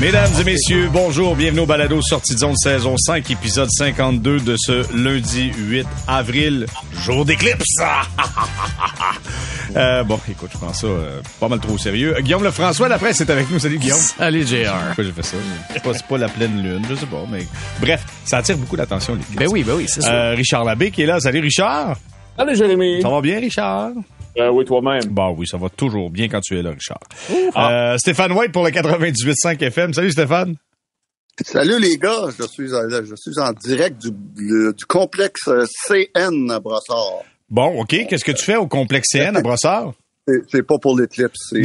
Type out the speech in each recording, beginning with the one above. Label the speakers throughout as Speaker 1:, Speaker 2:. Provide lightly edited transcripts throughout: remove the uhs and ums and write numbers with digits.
Speaker 1: Mesdames et messieurs, bonjour, bienvenue au balado Sortie de zone saison 5, épisode 52 de ce lundi 8 avril, jour d'éclipse. Bon, écoute, je prends ça pas mal trop au sérieux. Guillaume Lefrançois, la presse est avec nous. Salut Guillaume.
Speaker 2: Salut JR.
Speaker 1: Pourquoi j'ai fait ça? C'est pas la pleine lune, je sais pas, mais bref, ça attire beaucoup l'attention, l'éclipse.
Speaker 2: Ben oui, c'est ça.
Speaker 1: Richard Labbé qui est là. Salut Richard.
Speaker 3: Salut Jérémy.
Speaker 1: Ça va bien, Richard?
Speaker 3: Oui, toi-même.
Speaker 1: Bon, oui, ça va toujours bien quand tu es là, Richard. Stéphane White pour le 98.5 FM. Salut Stéphane.
Speaker 4: Salut les gars, je suis en direct du complexe CN à Brossard.
Speaker 1: Bon, OK. Qu'est-ce que tu fais au complexe CN à Brossard?
Speaker 4: C'est pas pour l'éclipse,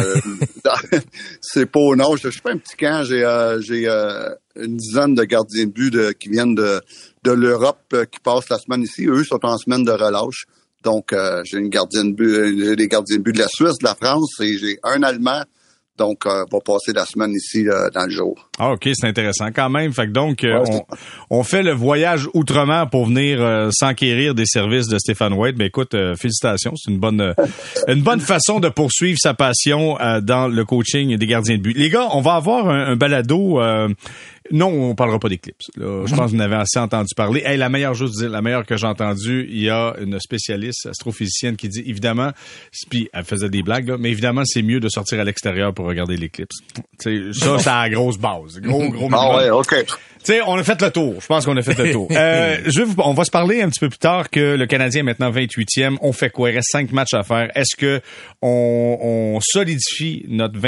Speaker 4: c'est pas non. Je fais un petit camp. J'ai une dizaine de gardiens de but qui viennent de l'Europe qui passent la semaine ici. Eux sont en semaine de relâche. Donc, j'ai des gardiens de but de la Suisse, de la France, et j'ai un Allemand. Donc, on va passer la semaine ici dans le jour.
Speaker 1: Ah, OK, c'est intéressant quand même. Fait que donc, on fait le voyage outrement pour venir s'enquérir des services de Stéphane White. Ben écoute, félicitations, c'est une bonne façon de poursuivre sa passion dans le coaching des gardiens de but. Les gars, on va avoir un balado. Non, on parlera pas d'éclipse. Là, je pense que vous en avez assez entendu parler. Hey, la meilleure que j'ai entendue, il y a une spécialiste astrophysicienne qui dit, évidemment, puis elle faisait des blagues, là, mais évidemment, c'est mieux de sortir à l'extérieur pour regarder l'éclipse. T'sais, ça, c'est la grosse base. Gros
Speaker 4: Ah ouais, OK.
Speaker 1: Tu sais, on a fait le tour. Je pense qu'on a fait le tour. On va se parler un petit peu plus tard que le Canadien est maintenant 28e. On fait quoi? Il reste 5 matchs à faire. Est-ce que on solidifie notre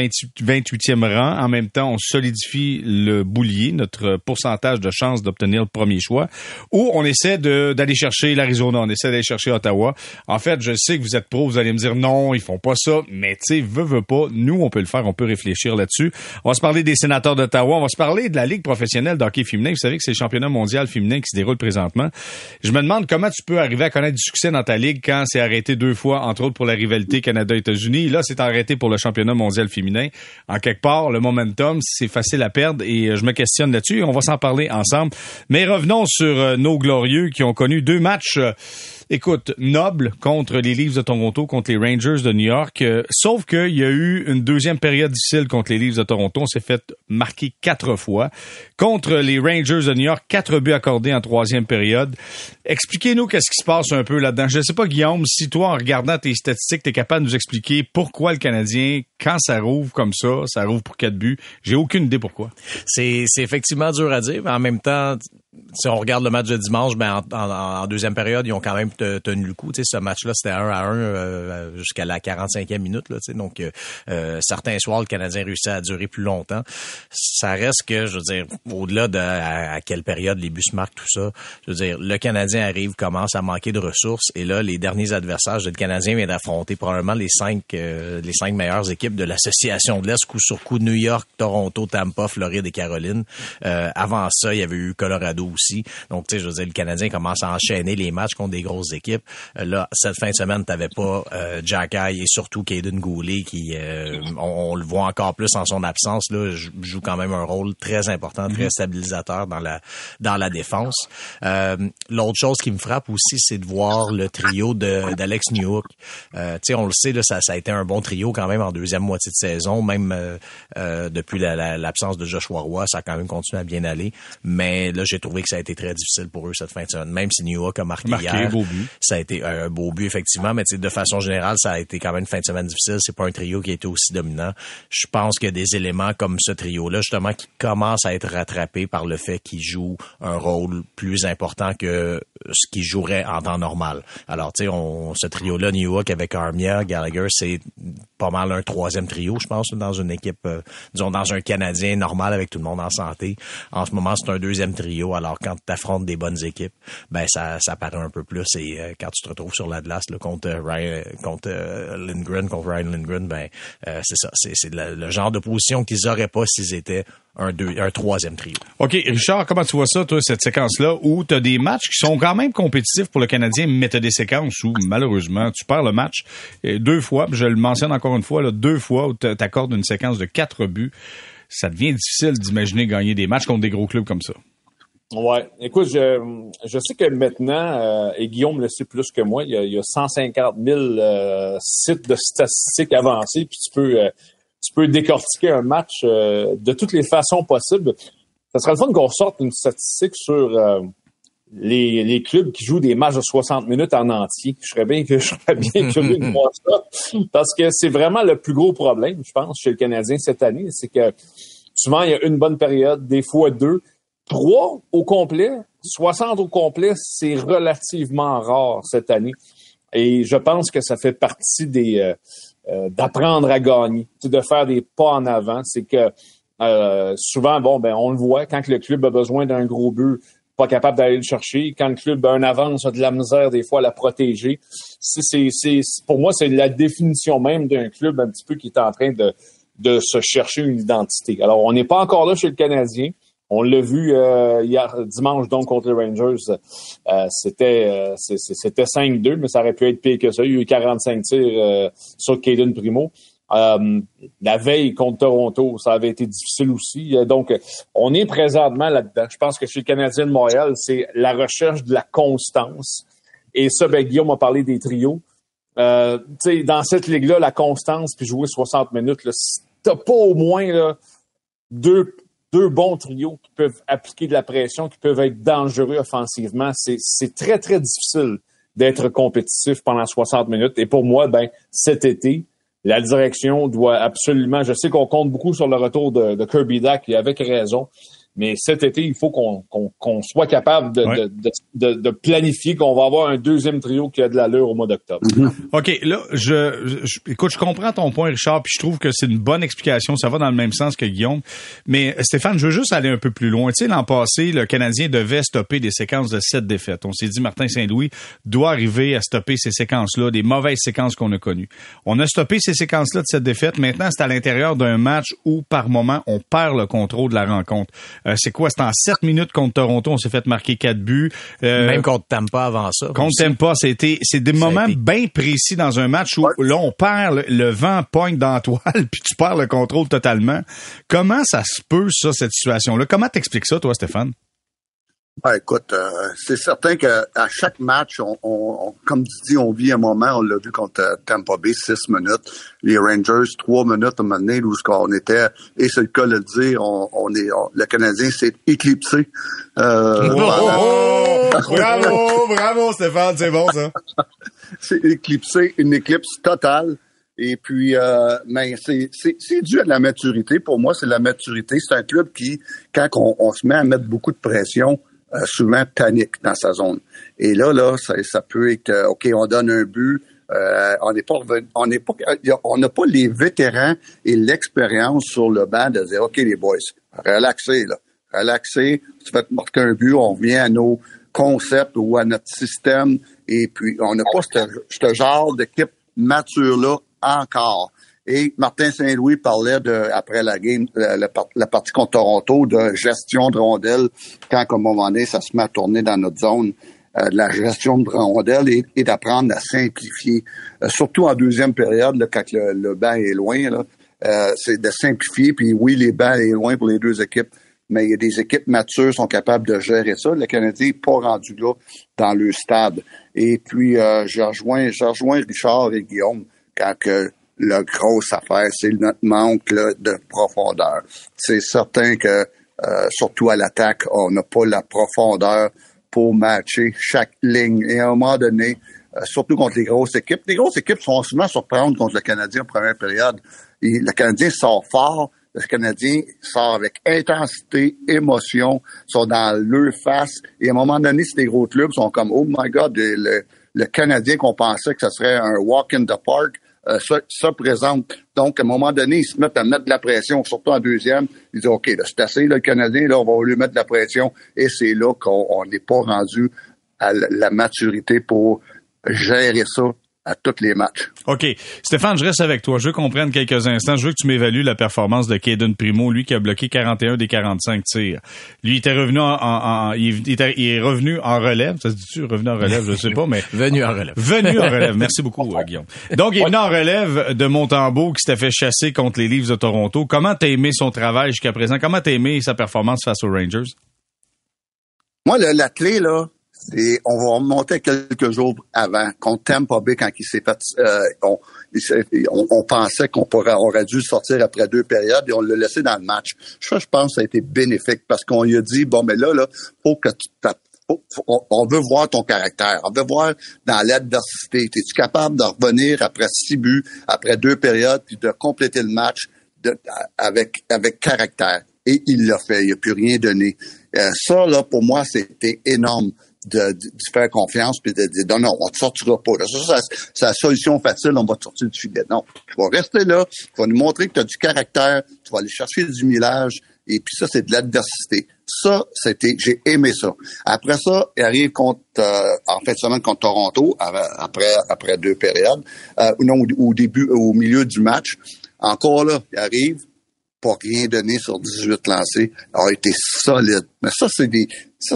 Speaker 1: 28e rang? En même temps, on solidifie le boulier, notre pourcentage de chance d'obtenir le premier choix? Ou on essaie d'aller chercher l'Arizona, on essaie d'aller chercher Ottawa? En fait, je sais que vous êtes pro, vous allez me dire non, ils font pas ça. Mais tu sais, veut pas. Nous, on peut le faire, on peut réfléchir là-dessus. On va se parler des Sénateurs d'Ottawa. On va se parler de la Ligue professionnelle d'hockey féminin. Vous savez que c'est le championnat mondial féminin qui se déroule présentement. Je me demande comment tu peux arriver à connaître du succès dans ta ligue quand c'est arrêté 2 fois, entre autres pour la rivalité Canada-États-Unis. Là, c'est arrêté pour le championnat mondial féminin. En quelque part, le momentum, c'est facile à perdre et je me questionne là-dessus. On va s'en parler ensemble. Mais revenons sur nos glorieux qui ont connu 2 matchs écoute, noble contre les Leafs de Toronto, contre les Rangers de New York. Sauf qu'il y a eu une deuxième période difficile contre les Leafs de Toronto. On s'est fait marquer 4 fois. Contre les Rangers de New York, 4 buts accordés en troisième période. Expliquez-nous qu'est-ce qui se passe un peu là-dedans. Je ne sais pas, Guillaume, si toi, en regardant tes statistiques, t'es capable de nous expliquer pourquoi le Canadien, quand ça rouvre comme ça rouvre pour 4 buts. J'ai aucune idée pourquoi.
Speaker 2: C'est effectivement dur à dire, mais en même temps, si on regarde le match de dimanche, ben en deuxième période, ils ont quand même tenu le coup. Tu sais, ce match-là, c'était 1-1 jusqu'à la 45e minute. Là, tu sais, donc, certains soirs, le Canadien réussit à durer plus longtemps. Ça reste que, je veux dire, au-delà de à quelle période les buts se marquent, tout ça, je veux dire, le Canadien arrive, commence à manquer de ressources. Et là, les derniers adversaires, le Canadien vient d'affronter probablement les cinq meilleures équipes de l'association de l'Est, coup sur coup, New York, Toronto, Tampa, Floride et Caroline. Avant ça, il y avait eu Colorado aussi. Donc, tu sais, je veux dire, le Canadien commence à enchaîner les matchs contre des grosses équipes. Là, cette fin de semaine, t'avais pas Jack Eye et surtout Caden Goulet qui, on le voit encore plus en son absence, là, joue quand même un rôle très important, très stabilisateur dans la défense. L'autre chose qui me frappe aussi, c'est de voir le trio d'Alex Newhook. Tu sais, on le sait, là, ça a été un bon trio quand même en deuxième moitié de saison, même depuis l'absence de Joshua Roy, ça a quand même continué à bien aller. Mais là, j'ai trouvé que ça a été très difficile pour eux cette fin de semaine. Même si Newhook a marqué hier,
Speaker 1: beau but.
Speaker 2: ça a été un beau but effectivement, mais de façon générale, ça a été quand même une fin de semaine difficile. C'est pas un trio qui a été aussi dominant. Je pense qu'il y a des éléments comme ce trio-là, justement, qui commencent à être rattrapés par le fait qu'il joue un rôle plus important que ce qu'il jouerait en temps normal. Alors, tu sais, ce trio-là, Newhook avec Armia, Gallagher, c'est pas mal un troisième trio, je pense, dans une équipe, disons, dans un Canadien normal avec tout le monde en santé. En ce moment, c'est un deuxième trio. Alors, quand tu affrontes des bonnes équipes, ben ça paraît un peu plus. Et quand tu te retrouves sur la glace là, contre Ryan Lindgren, ben c'est ça. C'est le genre de position qu'ils auraient pas s'ils étaient un troisième trio.
Speaker 1: OK, Richard, comment tu vois ça, toi, cette séquence-là, où tu as des matchs qui sont quand même compétitifs pour le Canadien, mais tu as des séquences où, malheureusement, tu perds le match 2 fois, puis je le mentionne encore une fois, là, 2 fois où tu accordes une séquence de 4 buts. Ça devient difficile d'imaginer gagner des matchs contre des gros clubs comme ça.
Speaker 3: Ouais. Écoute, je sais que maintenant, et Guillaume le sait plus que moi, il y a 150 000 sites de statistiques avancés, puis tu peux tu peux décortiquer un match de toutes les façons possibles. Ça serait le fun qu'on sorte une statistique sur les clubs qui jouent des matchs de 60 minutes en entier. Je serais bien curieux de voir ça, parce que c'est vraiment le plus gros problème, je pense, chez le Canadien cette année. C'est que souvent, il y a une bonne période, des fois 2. 3 au complet, 60 au complet, c'est relativement rare cette année. Et je pense que ça fait partie d'apprendre à gagner, de faire des pas en avant. C'est que souvent, on le voit, quand le club a besoin d'un gros but, pas capable d'aller le chercher. Quand le club a une avance, a de la misère des fois à la protéger. Pour moi, c'est la définition même d'un club un petit peu qui est en train de se chercher une identité. Alors, on n'est pas encore là chez le Canadien. On l'a vu hier dimanche donc contre les Rangers. C'était 5-2, mais ça aurait pu être pire que ça. Il y a eu 45 tirs sur Caden Primo. La veille contre Toronto, ça avait été difficile aussi. Donc, on est présentement là-dedans. Je pense que chez le Canadien de Montréal, c'est la recherche de la constance. Et ça, Guillaume a parlé des trios. Dans cette ligue-là, la constance puis jouer 60 minutes, là, si t'as pas au moins là, deux bons trios qui peuvent appliquer de la pression, qui peuvent être dangereux offensivement, c'est très, très difficile d'être compétitif pendant 60 minutes. Et pour moi, cet été, la direction doit absolument... Je sais qu'on compte beaucoup sur le retour de Kirby Dach, et avec raison, mais cet été, il faut qu'on soit capable de planifier qu'on va avoir un deuxième trio qui a de l'allure au mois d'octobre.
Speaker 1: OK, là, écoute, je comprends ton point, Richard, puis je trouve que c'est une bonne explication. Ça va dans le même sens que Guillaume. Mais Stéphane, je veux juste aller un peu plus loin. Tu sais, l'an passé, le Canadien devait stopper des séquences de 7 défaites. On s'est dit, Martin Saint-Louis doit arriver à stopper ces séquences-là, des mauvaises séquences qu'on a connues. On a stoppé ces séquences-là de 7 défaites. Maintenant, c'est à l'intérieur d'un match où, par moment, on perd le contrôle de la rencontre. C'est quoi? C'est en 7 minutes contre Toronto, on s'est fait marquer 4 buts.
Speaker 2: Même contre Tampa avant ça.
Speaker 1: Contre Tampa, c'est des moments bien précis dans un match où là, on perd, le vent pogne dans la toile, puis tu perds le contrôle totalement. Comment ça se peut, ça, cette situation-là? Comment t'expliques ça, toi, Stéphane?
Speaker 4: Écoute, c'est certain qu'à chaque match, on comme tu dis, on vit un moment, on l'a vu contre Tampa Bay, 6 minutes. Les Rangers, 3 minutes à un moment donné, où on était, et c'est le cas de le dire, le Canadien s'est éclipsé.
Speaker 1: Bravo, Stéphane, c'est bon, ça.
Speaker 4: C'est éclipsé, une éclipse totale. Et puis, mais c'est dû à la maturité. Pour moi, c'est la maturité. C'est un club qui, quand on se met à mettre beaucoup de pression, souvent panique dans sa zone. Et là, ça peut être, OK, on donne un but, on n'a pas les vétérans et l'expérience sur le banc de dire, OK, les boys, relaxez, tu vas te marquer un but, on revient à nos concepts ou à notre système, et puis on n'a pas ce genre d'équipe mature-là encore. Et Martin Saint-Louis parlait après la game, la partie contre Toronto, de gestion de rondelles, quand, à un moment donné, ça se met à tourner dans notre zone, de la gestion de rondelles et d'apprendre à simplifier. Surtout en deuxième période, là, quand le banc est loin, là, c'est de simplifier. Puis oui, les bancs est loin pour les deux équipes, mais il y a des équipes matures qui sont capables de gérer ça. Le Canadien n'est pas rendu là dans le stade. Et puis, je rejoins Richard et Guillaume quand que la grosse affaire, c'est notre manque là, de profondeur. C'est certain que, surtout à l'attaque, on n'a pas la profondeur pour matcher chaque ligne. Et à un moment donné, surtout contre les grosses équipes sont souvent surprenantes contre le Canadien en première période. Et le Canadien sort fort, le Canadien sort avec intensité, émotion, sont dans leur face. Et à un moment donné, si les gros clubs sont comme, oh my God, le Canadien qu'on pensait que ce serait un walk in the park, ça présente. Donc, à un moment donné, ils se mettent à mettre de la pression, surtout en deuxième. Ils disent, OK, là, c'est assez, là, le Canadien, là, on va lui mettre de la pression. Et c'est là qu'on n'est pas rendu à la maturité pour gérer ça à tous les matchs.
Speaker 1: OK. Stéphane, je reste avec toi. Je veux qu'on prenne quelques instants. Je veux que tu m'évalues la performance de Caden Primo, lui qui a bloqué 41 des 45 tirs. Lui, il était revenu il est revenu en relève. Ça se dit-tu, revenu en relève? Je sais pas, mais...
Speaker 2: Venu en relève.
Speaker 1: Venu en relève. Merci beaucoup, Guillaume. Donc, il est venu en relève de Montembeault qui s'était fait chasser contre les Leafs de Toronto. Comment t'as aimé son travail jusqu'à présent? Comment t'as aimé sa performance face aux Rangers?
Speaker 4: Moi, la clé, là, on va remonter quelques jours avant, contre Tampa Bay, quand il s'est fait, on pensait qu'on aurait dû sortir après 2 périodes et on l'a laissé dans le match. Je pense que ça a été bénéfique parce qu'on lui a dit, bon, mais là, faut que tu on veut voir ton caractère. On veut voir dans l'adversité. Es-tu capable de revenir après 6 buts, après 2 périodes, puis de compléter le match avec caractère? Et il l'a fait. Il n'a plus rien donné. Ça, là, pour moi, c'était énorme de faire confiance puis de dire non, on te sortira pas. Là. Ça, c'est la solution facile, on va te sortir du filet. Non, tu vas rester là, tu vas nous montrer que tu as du caractère, tu vas aller chercher du millage, et puis ça, c'est de l'adversité. Ça, j'ai aimé ça. Après ça, il arrive en fin de semaine contre Toronto, après 2 périodes, au milieu du match. Encore là, il arrive, pas rien donné sur 18 lancés, a été solide. Mais ça, c'est des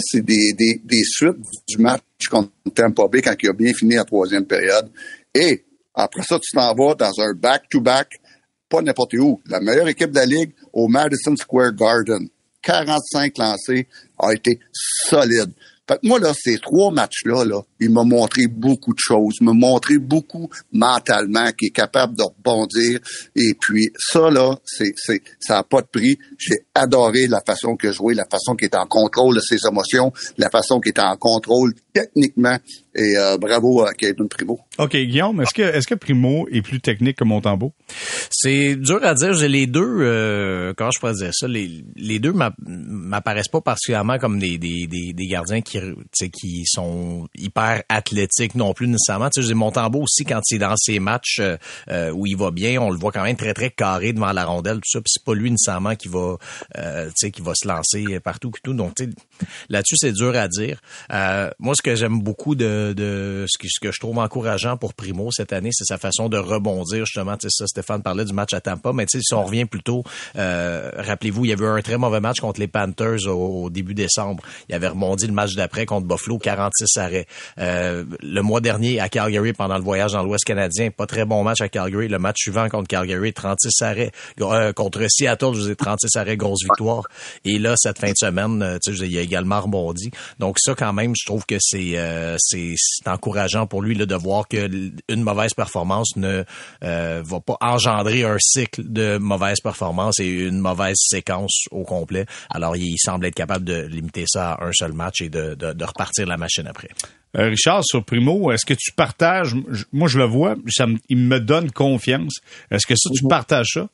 Speaker 4: suites du match contre Tampa Bay quand il a bien fini la 3e période. Et après ça, tu t'en vas dans un back-to-back, pas n'importe où. La meilleure équipe de la Ligue au Madison Square Garden. 45 lancés, a été solide. Fait que moi, là, ces 3 matchs-là, il m'a montré beaucoup de choses, m'a montré beaucoup mentalement qu'il est capable de rebondir. Et puis, ça, là, ça n'a pas de prix. J'ai adoré la façon qu'il a joué, la façon qu'il est en contrôle de ses émotions, la façon qu'il est en contrôle techniquement. Et bravo à Kevin Primo.
Speaker 1: OK, Guillaume, est-ce que Primo est plus technique que Montembeault?
Speaker 2: C'est dur à dire. J'ai les deux, comment je pourrais dire ça, les deux m'apparaissent pas particulièrement comme des gardiens qui sont hyper athlétiques non plus nécessairement. Tu sais, j'ai Montembeault aussi quand il est dans ses matchs où il va bien, on le voit quand même très très carré devant la rondelle, tout ça. Puis c'est pas lui nécessairement qui va se lancer partout et tout. Donc là-dessus c'est dur à dire. Moi, ce que j'aime beaucoup de ce que je trouve encourageant pour Primo cette année, c'est sa façon de rebondir justement. Tu sais, ça, Stéphane parlait du match à Tampa, mais tu sais, si on revient plutôt, rappelez-vous, il y avait eu un très mauvais match contre les Panthers au début décembre. Il avait rebondi le match d'après contre Buffalo, 46 arrêts. Le mois dernier à Calgary, pendant le voyage dans l'Ouest canadien, pas très bon match à Calgary. Le match suivant contre Calgary, 36 arrêts. Contre Seattle, je vous ai 36 arrêts, grosse victoire. Et là, cette fin de semaine, tu sais, il a également rebondi. Donc ça, quand même, je trouve que c'est encourageant pour lui là, de voir que une mauvaise performance ne va pas engendrer un cycle de mauvaise performance et une mauvaise séquence au complet. Alors, il semble être capable de limiter ça à un seul match et de repartir la machine après.
Speaker 1: Richard, sur Primo, est-ce que tu partages, moi je le vois, il me donne confiance. Est-ce que ça, tu partages ça?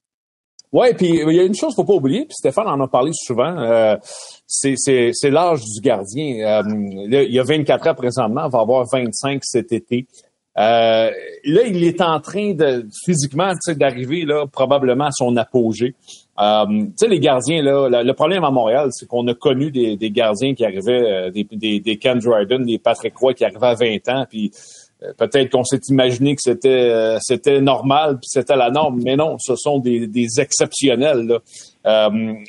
Speaker 3: Ouais, puis il y a une chose qu'il faut pas oublier, puis Stéphane en a parlé souvent, c'est l'âge du gardien. Là, il y a 24 ans présentement, il va avoir 25 cet été. Là, il est en train de physiquement, d'arriver là probablement à son apogée. Tu sais, les gardiens là, le problème à Montréal, c'est qu'on a connu des gardiens qui arrivaient, des Ken Dryden, des Patrick Roy qui arrivaient à 20 ans, puis peut-être qu'on s'est imaginé que c'était normal puis c'était la norme, mais non, ce sont des exceptionnels là.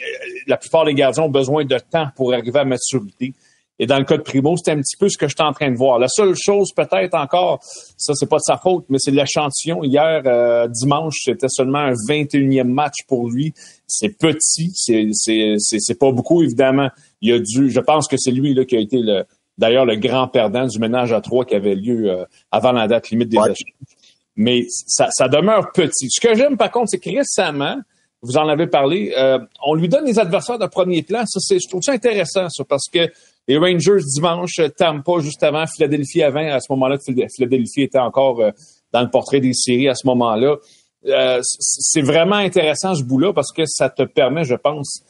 Speaker 3: La plupart des gardiens ont besoin de temps pour arriver à maturité. Et dans le cas de Primo, c'est un petit peu ce que je suis en train de voir. La seule chose peut-être encore, ça c'est pas de sa faute, mais c'est l'échantillon. Hier, dimanche, c'était seulement un 21e match pour lui. C'est petit, c'est pas beaucoup évidemment. Je pense que c'est lui là qui a été d'ailleurs le grand perdant du ménage à 3 qui avait lieu avant la date limite des échanges. Mais ça demeure petit. Ce que j'aime par contre, c'est que récemment, vous en avez parlé, on lui donne des adversaires de premier plan. Ça, je trouve ça intéressant, ça, parce que les Rangers dimanche, Tampa juste avant, Philadelphie avant, à ce moment-là, Philadelphie était encore dans le portrait des séries à ce moment-là. C'est vraiment intéressant ce bout-là parce que ça te permet, je pense,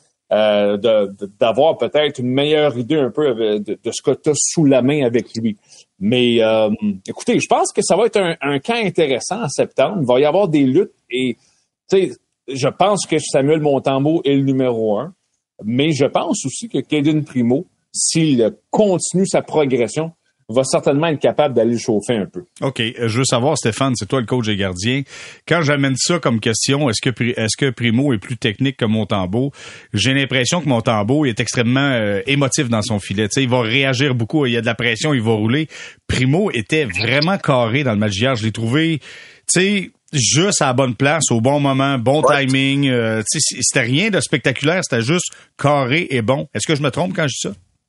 Speaker 3: d'avoir peut-être une meilleure idée un peu de ce que tu as sous la main avec lui. Mais écoutez, je pense que ça va être un camp intéressant en septembre. Il va y avoir des luttes et tu sais, je pense que Samuel Montembeault est le numéro 1, mais je pense aussi que Kevin Primo, s'il continue sa progression, va certainement être capable d'aller le chauffer un peu.
Speaker 1: OK. Je veux savoir, Stéphane, c'est toi le coach des gardiens. Quand j'amène ça comme question, est-ce que Primo est plus technique que Montembeault? J'ai l'impression que Montembeault est extrêmement émotif dans son filet. Tu sais, il va réagir beaucoup. Il y a de la pression, il va rouler. Primo était vraiment carré dans le match d'hier. Je l'ai trouvé, tu sais, juste à la bonne place, au bon moment, bon timing. C'était rien de spectaculaire, c'était juste carré et bon. Est-ce que je me trompe quand je dis ça?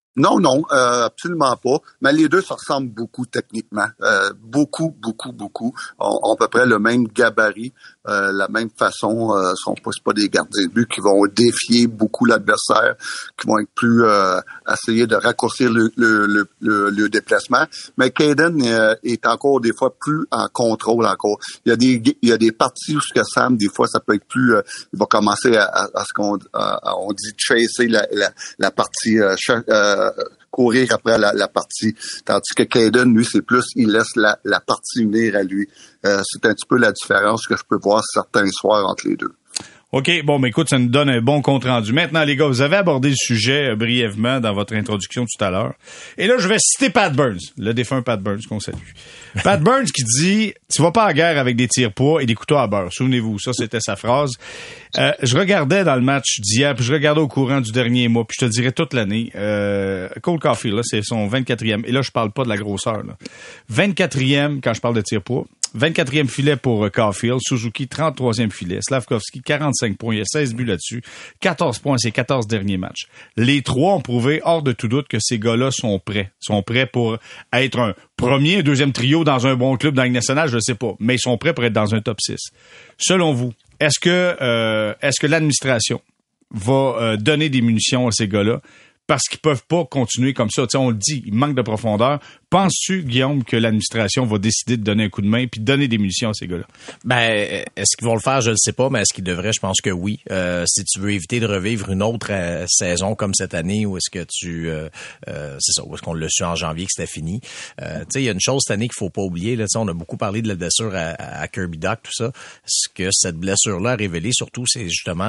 Speaker 4: Non, absolument pas. Mais les deux se ressemblent beaucoup techniquement. Beaucoup. Ont à peu près le même gabarit, la même façon. C'est pas des gardiens de but qui vont défier beaucoup l'adversaire, qui vont être plus essayer de raccourcir le déplacement. Mais Caden est encore des fois plus en contrôle encore. Il y a des parties où ce que Sam, des fois, ça peut être plus. Il va commencer à ce qu'on on dit chasser la partie. Courir après la partie. Tandis que Caden, lui, c'est plus, il laisse la partie venir à lui. C'est un petit peu la différence que je peux voir certains soirs entre les deux.
Speaker 1: OK, bon, mais écoute, ça nous donne un bon compte-rendu. Maintenant, les gars, vous avez abordé le sujet brièvement dans votre introduction tout à l'heure. Et là, je vais citer Pat Burns, le défunt Pat Burns qu'on salue. Pat Burns qui dit « Tu vas pas à guerre avec des tire-poids et des couteaux à beurre. » Souvenez-vous, ça, c'était sa phrase. Je regardais dans le match d'hier, puis je regardais au courant du dernier mois, puis je te dirais toute l'année. Cole Caulfield, là, c'est son 24e. Et là, je parle pas de la grosseur, là. 24e, quand je parle de tire-poids. 24e filet pour Caulfield, Suzuki 33e filet, Slavkovski 45 points, il y a 16 buts là-dessus, 14 points ces 14 derniers matchs. Les trois ont prouvé hors de tout doute que ces gars-là sont prêts pour être un premier, deuxième trio dans un bon club dans la Ligue nationale, je ne sais pas, mais ils sont prêts pour être dans un top 6. Selon vous, est-ce que l'administration va donner des munitions à ces gars-là parce qu'ils peuvent pas continuer comme ça? Tu sais, on le dit, il manque de profondeur. Penses-tu, Guillaume, que l'administration va décider de donner un coup de main puis de donner des munitions à ces gars-là?
Speaker 2: Ben, est-ce qu'ils vont le faire? Je ne sais pas, mais est-ce qu'ils devraient? Je pense que oui. Si tu veux éviter de revivre une autre saison comme cette année, où est-ce que c'est ça, où est-ce qu'on l'a su en janvier que c'était fini. Tu sais, il y a une chose cette année qu'il faut pas oublier. Là, on a beaucoup parlé de la blessure à Kirby Dach, tout ça. Ce que cette blessure-là a révélé, surtout, c'est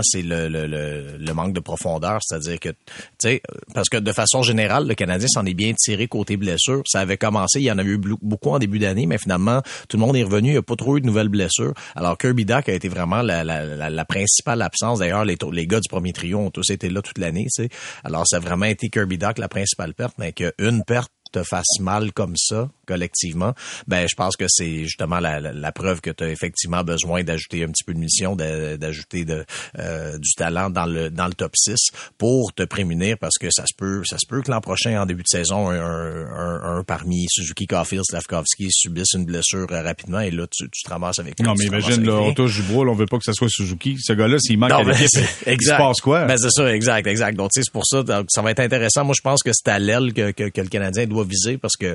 Speaker 2: le manque de profondeur. C'est-à-dire que, tu sais, parce que de façon générale, le Canadien s'en est bien tiré côté blessure. Ça avait commencé, il y en a eu beaucoup en début d'année, mais finalement, tout le monde est revenu, il n'y a pas trop eu de nouvelles blessures. Alors, Kirby Dach a été vraiment la principale absence. D'ailleurs, les gars du premier trio ont tous été là toute l'année, tu sais. Alors, ça a vraiment été Kirby Dach la principale perte, mais qu'une perte te fasse mal comme ça, collectivement, ben je pense que c'est justement la preuve que tu as effectivement besoin d'ajouter un petit peu de munitions, d'ajouter du talent dans le top 6 pour te prémunir, parce que ça se peut que l'an prochain, en début de saison, un parmi Suzuki, Caulfield, Slavkovski subisse une blessure rapidement, et là, tu te ramasses avec...
Speaker 1: Non, mais imagine, là, on touche du bois, là, on veut pas que ça soit Suzuki. Ce gars-là, s'il manque à l'équipe, il se passe quoi?
Speaker 2: Ben, c'est ça, exact. Donc, tu sais, c'est pour ça, ça va être intéressant. Moi, je pense que c'est à l'aile que le Canadien doit viser, parce que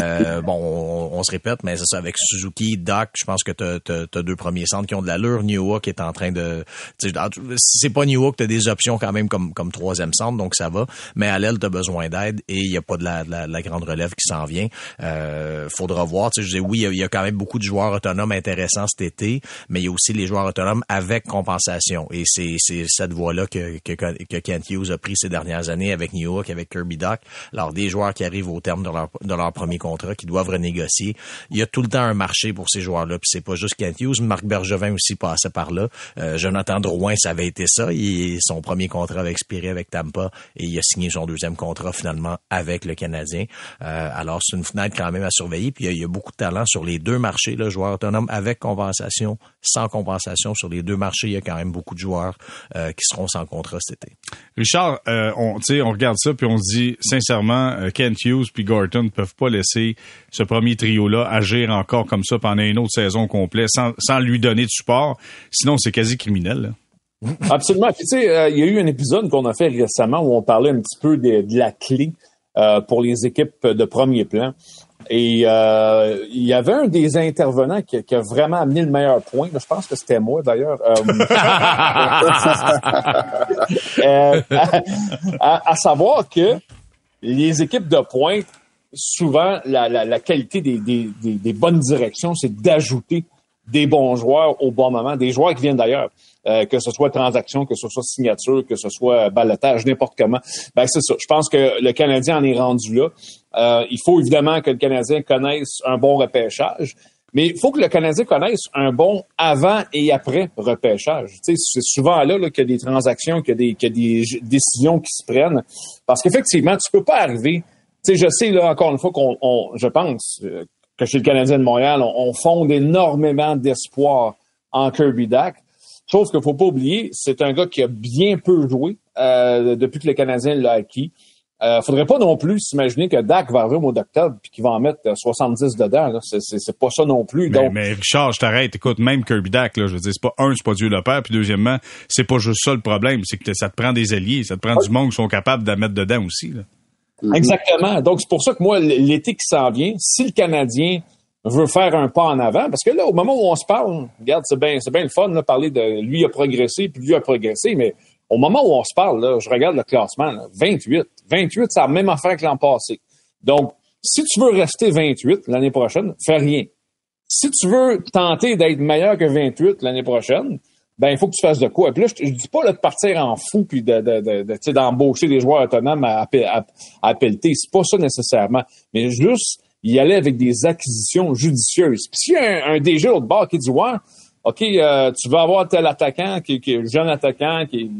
Speaker 2: bon, on se répète, mais c'est ça, avec Suzuki, Dach, je pense que t'as deux premiers centres qui ont de l'allure. Nioa qui est en train de... Si c'est pas Nioa que t'as des options quand même comme troisième centre, donc ça va. Mais à l'aile, t'as besoin d'aide, et il y a pas de la grande relève qui s'en vient. Faudra voir. Je dis oui, il y a quand même beaucoup de joueurs autonomes intéressants cet été, mais il y a aussi les joueurs autonomes avec compensation. Et c'est cette voie-là que Kent Hughes a pris ces dernières années avec Nioa, avec Kirby Dach. Alors, des joueurs qui arrivent au terme de leur premier contrat, qui doivent renégocier. Il y a tout le temps un marché pour ces joueurs-là, puis c'est pas juste Kent Hughes. Marc Bergevin aussi passait par là. Jonathan Drouin, ça avait été ça. Son premier contrat avait expiré avec Tampa, et il a signé son deuxième contrat finalement avec le Canadien. Alors, c'est une fenêtre quand même à surveiller, puis il y a beaucoup de talent sur les deux marchés, là, joueurs autonomes avec compensation, sans compensation. Sur les deux marchés, il y a quand même beaucoup de joueurs qui seront sans contrat cet été.
Speaker 1: Richard, on regarde ça, puis on se dit, sincèrement, Kent Hughes puis Gorton ne peuvent pas laisser ce premier trio-là agir encore comme ça pendant une autre saison complète sans lui donner de support. Sinon, c'est quasi criminel, là.
Speaker 3: Absolument. Puis, tu sais, il y a eu un épisode qu'on a fait récemment où on parlait un petit peu de la clé pour les équipes de premier plan. Et il y avait un des intervenants qui a vraiment amené le meilleur point. Je pense que c'était moi, d'ailleurs. À savoir que les équipes de pointe, souvent, la qualité des bonnes directions, c'est d'ajouter des bons joueurs au bon moment, des joueurs qui viennent d'ailleurs, que ce soit transaction, que ce soit signature, que ce soit ballotage, n'importe comment. Ben c'est ça. Je pense que le Canadien en est rendu là. Il faut évidemment que le Canadien connaisse un bon repêchage, mais il faut que le Canadien connaisse un bon avant et après repêchage. Tu sais, c'est souvent là qu'il y a des transactions, qu'il y a des décisions qui se prennent, parce qu'effectivement, tu peux pas arriver. Tu sais, je sais là encore une fois je pense que chez le Canadien de Montréal, on fonde énormément d'espoir en Kirby Dach. Chose qu'il faut pas oublier, c'est un gars qui a bien peu joué depuis que le Canadien l'a acquis. faudrait pas non plus s'imaginer que Dak va arriver au mois d'octobre puis qu'il va en mettre 70 dedans. Là. C'est pas ça non plus.
Speaker 1: Mais Richard, je t'arrête. Écoute, même Kirby Dak, là, je veux dire, c'est pas Dieu le Père, puis deuxièmement, c'est pas juste ça le problème, c'est que ça te prend des alliés, ça te prend du monde qui sont capables de la mettre dedans aussi. Là.
Speaker 3: Exactement. Donc, c'est pour ça que moi, l'été qui s'en vient, si le Canadien veut faire un pas en avant, parce que là, au moment où on se parle, regarde, c'est bien le fun, là, parler de lui a progressé, puis lui a progressé, mais au moment où on se parle, là, je regarde le classement, là, 28. 28, c'est la même affaire que l'an passé. Donc, si tu veux rester 28 l'année prochaine, fais rien. Si tu veux tenter d'être meilleur que 28 l'année prochaine, ben il faut que tu fasses de quoi. Et puis là, je dis pas là, de partir en fou puis d'embaucher des joueurs autonomes à pelleter. C'est pas ça nécessairement. Mais juste y aller avec des acquisitions judicieuses. Puis s'il y a un DG l'autre bord qui dit ouais, OK, tu vas avoir tel attaquant qui est jeune attaquant qui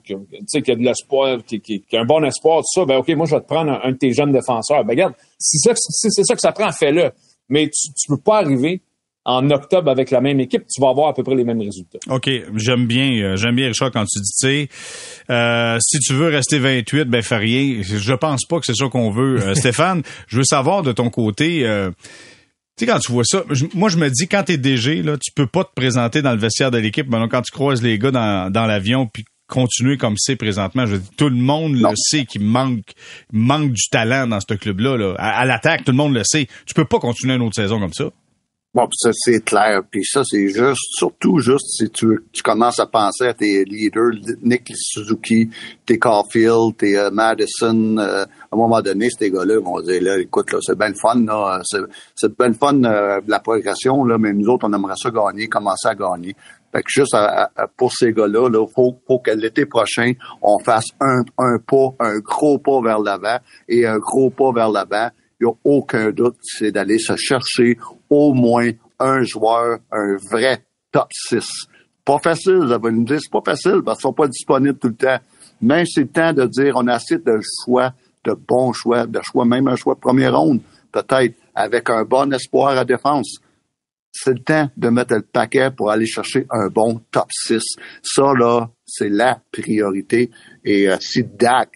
Speaker 3: a de l'espoir, qui a un bon espoir, tout ça, ben OK, moi je vais te prendre un de tes jeunes défenseurs. Ben regarde, si c'est ça que ça prend, fais-le. Mais tu peux pas arriver en octobre avec la même équipe, tu vas avoir à peu près les mêmes résultats.
Speaker 1: OK, j'aime bien Richard quand tu dis, tu sais, si tu veux rester 28, ben fais rien. Je pense pas que c'est ça qu'on veut. Stéphane, je veux savoir de ton côté, tu sais, quand tu vois ça, moi je me dis, quand t'es DG, là, tu peux pas te présenter dans le vestiaire de l'équipe, maintenant quand tu croises les gars dans l'avion, puis continuer comme c'est présentement. Je veux dire, tout le monde le sait qu'il manque du talent dans ce club-là. Là. À l'attaque, tout le monde le sait. Tu peux pas continuer une autre saison comme ça.
Speaker 4: Bon, pis ça, c'est clair. Puis ça, c'est surtout si tu commences à penser à tes leaders, Nick Suzuki, tes Caulfield, tes Madison, à un moment donné, ces gars-là vont dire, là, écoute, là, c'est bien le fun, là, c'est bien le fun, la progression, là, mais nous autres, on aimerait ça gagner, commencer à gagner. Fait que juste pour ces gars-là, là, faut que l'été prochain, on fasse un gros pas vers l'avant, et un gros pas vers l'avant. Il n'y a aucun doute, c'est d'aller se chercher au moins un joueur, un vrai top 6. Pas facile, vous allez nous dire, c'est pas facile parce qu'ils sont pas disponibles tout le temps. Mais c'est le temps de dire, on a assez de choix, de bons choix, même un choix de première ronde, peut-être, avec un bon espoir à défense. C'est le temps de mettre le paquet pour aller chercher un bon top 6. Ça, là, c'est la priorité. Et si Dak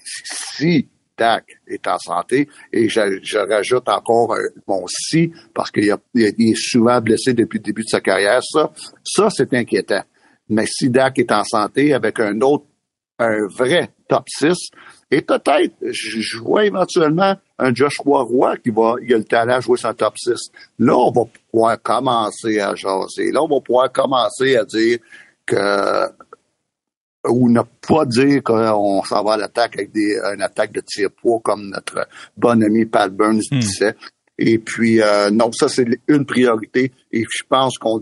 Speaker 4: est en santé, et je rajoute encore mon si, parce qu'il est souvent blessé depuis le début de sa carrière, ça c'est inquiétant. Mais si Dak est en santé avec un vrai top 6, et peut-être, je vois éventuellement un Joshua Roy il a le talent de jouer son top 6. Là, on va pouvoir commencer à jaser. Là, on va pouvoir commencer à dire ou ne pas dire qu'on s'en va à l'attaque avec une attaque de tir-poids comme notre bon ami Pat Burns disait. Et puis, non, ça, c'est une priorité. Et je pense qu'on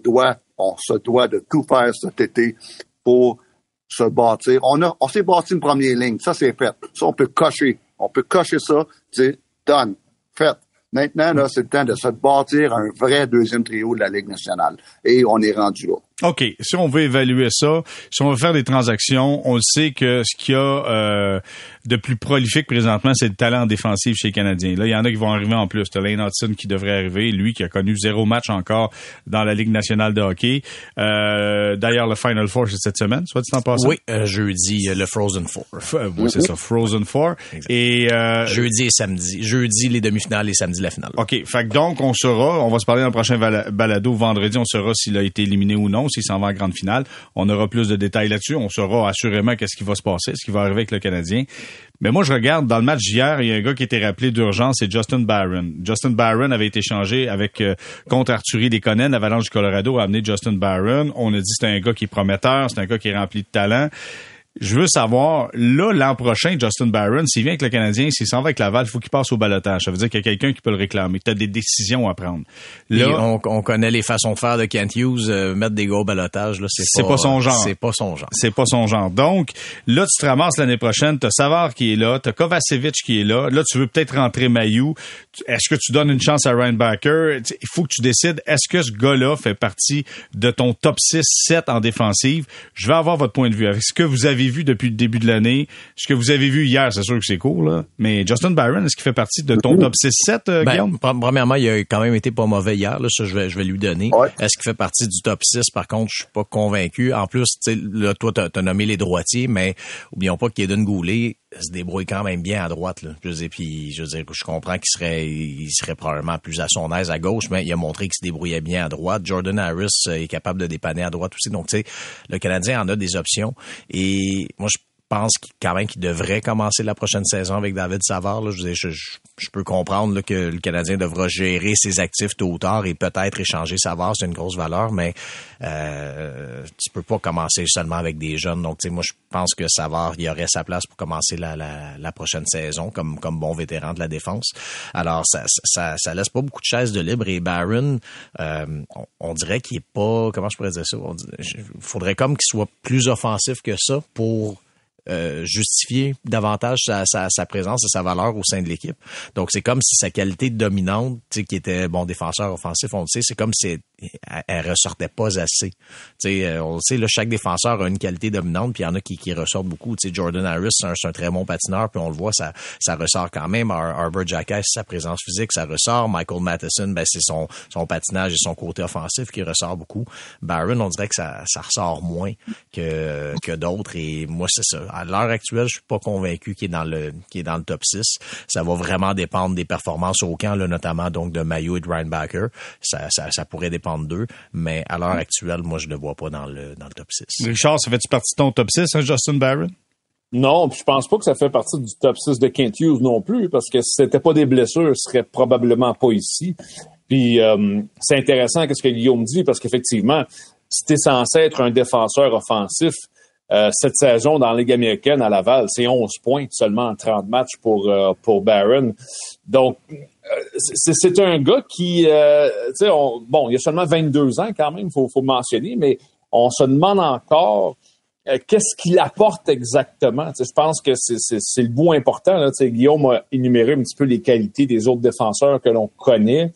Speaker 4: se doit de tout faire cet été pour se bâtir. On s'est bâti une première ligne. Ça, c'est fait. Ça, on peut cocher. On peut cocher ça. C'est done. Fait. Maintenant, là, c'est le temps de se bâtir un vrai deuxième trio de la Ligue nationale. Et on est rendu là.
Speaker 1: OK. Si on veut évaluer ça, si on veut faire des transactions, on le sait que ce qu'il y a de plus prolifique présentement, c'est le talent défensif chez les Canadiens. Là, il y en a qui vont arriver en plus. T'as Lane Hudson qui devrait arriver, lui qui a connu 0 match encore dans la Ligue nationale de hockey. D'ailleurs, le Final Four, c'est cette semaine, soit dit en passant.
Speaker 2: Oui, jeudi, le Frozen Four.
Speaker 1: Oui, c'est ça, Frozen Four. Exact. Et
Speaker 2: jeudi et samedi. Jeudi, les demi-finales et samedi, la finale.
Speaker 1: OK. Fait que donc, on va se parler dans le prochain balado vendredi, on saura s'il a été éliminé ou non, s'il s'en va en grande finale. On aura plus de détails là-dessus. On saura assurément qu'est-ce qui va se passer, ce qui va arriver avec le Canadien. Mais moi, je regarde, dans le match d'hier, il y a un gars qui était rappelé d'urgence, c'est Justin Barron. Justin Barron avait été échangé contre Arthurie Lekonen. L'Avalanche du Colorado a amené Justin Barron. On a dit c'est un gars qui est prometteur, c'est un gars qui est rempli de talent. Je veux savoir, là, l'an prochain, Justin Barron, s'il vient avec le Canadien, s'il s'en va avec Laval, il faut qu'il passe au balotage. Ça veut dire qu'il y a quelqu'un qui peut le réclamer. Tu as des décisions à prendre. Là,
Speaker 2: on connaît les façons de faire de Kent Hughes, mettre des gars au balotage. Là,
Speaker 1: c'est pas son genre.
Speaker 2: C'est pas son genre.
Speaker 1: C'est pas son genre. Donc, là, tu te ramasses l'année prochaine, t'as Savard qui est là, t'as Kovacevic qui est là. Là, tu veux peut-être rentrer Mailloux. Est-ce que tu donnes une chance à Ryan Backer? Il faut que tu décides, est-ce que ce gars-là fait partie de ton top 6-7 en défensive? Je vais avoir votre point de vue. Avec ce que vous avez vu depuis le début de l'année, ce que vous avez vu hier, c'est sûr que c'est court, là. Mais Justin Barron, est-ce qu'il fait partie de ton top 6-7, Guillaume?
Speaker 2: Premièrement, il a quand même été pas mauvais hier, là. Ça, je vais lui donner. Ouais. Est-ce qu'il fait partie du top 6? Par contre, je suis pas convaincu. En plus, tu sais, là, toi, t'as nommé les droitiers, mais oublions pas qu'Eden Goulet, se débrouille quand même bien à droite, là. Je comprends qu'il serait probablement plus à son aise à gauche, mais il a montré qu'il se débrouillait bien à droite. Jordan Harris est capable de dépanner à droite aussi. Donc, tu sais, le Canadien en a des options. Et moi, je pense quand même qu'il devrait commencer la prochaine saison avec David Savard. Là. Je peux comprendre là, que le Canadien devra gérer ses actifs tôt ou tard et peut-être échanger Savard, c'est une grosse valeur, mais tu peux pas commencer seulement avec des jeunes. Donc, tu sais, moi, je pense que Savard, il aurait sa place pour commencer la prochaine saison comme bon vétéran de la défense. Alors, ça laisse pas beaucoup de chaises de libre. Et Barron, on dirait qu'il est pas, comment je pourrais dire ça? Il faudrait comme qu'il soit plus offensif que ça pour justifier davantage sa présence et sa valeur au sein de l'équipe. Donc, c'est comme si sa qualité dominante, tu sais, qui était bon défenseur offensif, on le sait, c'est comme si elle ressortait pas assez. Tu sais, on le sait, là, chaque défenseur a une qualité dominante, puis il y en a qui ressortent beaucoup. Tu sais, Jordan Harris, c'est un très bon patineur, puis on le voit, ça ressort quand même. Arbor Jacquet, sa présence physique, ça ressort. Michael Matheson, ben, c'est son patinage et son côté offensif qui ressort beaucoup. Barron, on dirait que ça ressort moins que d'autres, et moi, c'est ça. À l'heure actuelle, je suis pas convaincu qu'il est dans le top 6. Ça va vraiment dépendre des performances au camp, là, notamment donc de Mailloux et de Reinbacher. Ça pourrait dépendre d'eux, mais à l'heure actuelle, moi, je ne le vois pas dans le top 6.
Speaker 1: Richard, ça fait-tu partie de ton top 6, hein, Justin Barron?
Speaker 3: Non, puis je pense pas que ça fait partie du top 6 de Kent Hughes non plus, parce que si c'était pas des blessures, il serait probablement pas ici. Puis c'est intéressant ce que Guillaume dit, parce qu'effectivement, si t'es censé être un défenseur offensif, cette saison dans la Ligue américaine à Laval, c'est 11 points seulement en 30 matchs pour Barron. Donc, c'est un gars qui, tu sais, il a seulement 22 ans quand même, faut mentionner, mais on se demande encore qu'est-ce qu'il apporte exactement. Tu sais, je pense que c'est le bout important. Là. Tu sais, Guillaume a énuméré un petit peu les qualités des autres défenseurs que l'on connaît.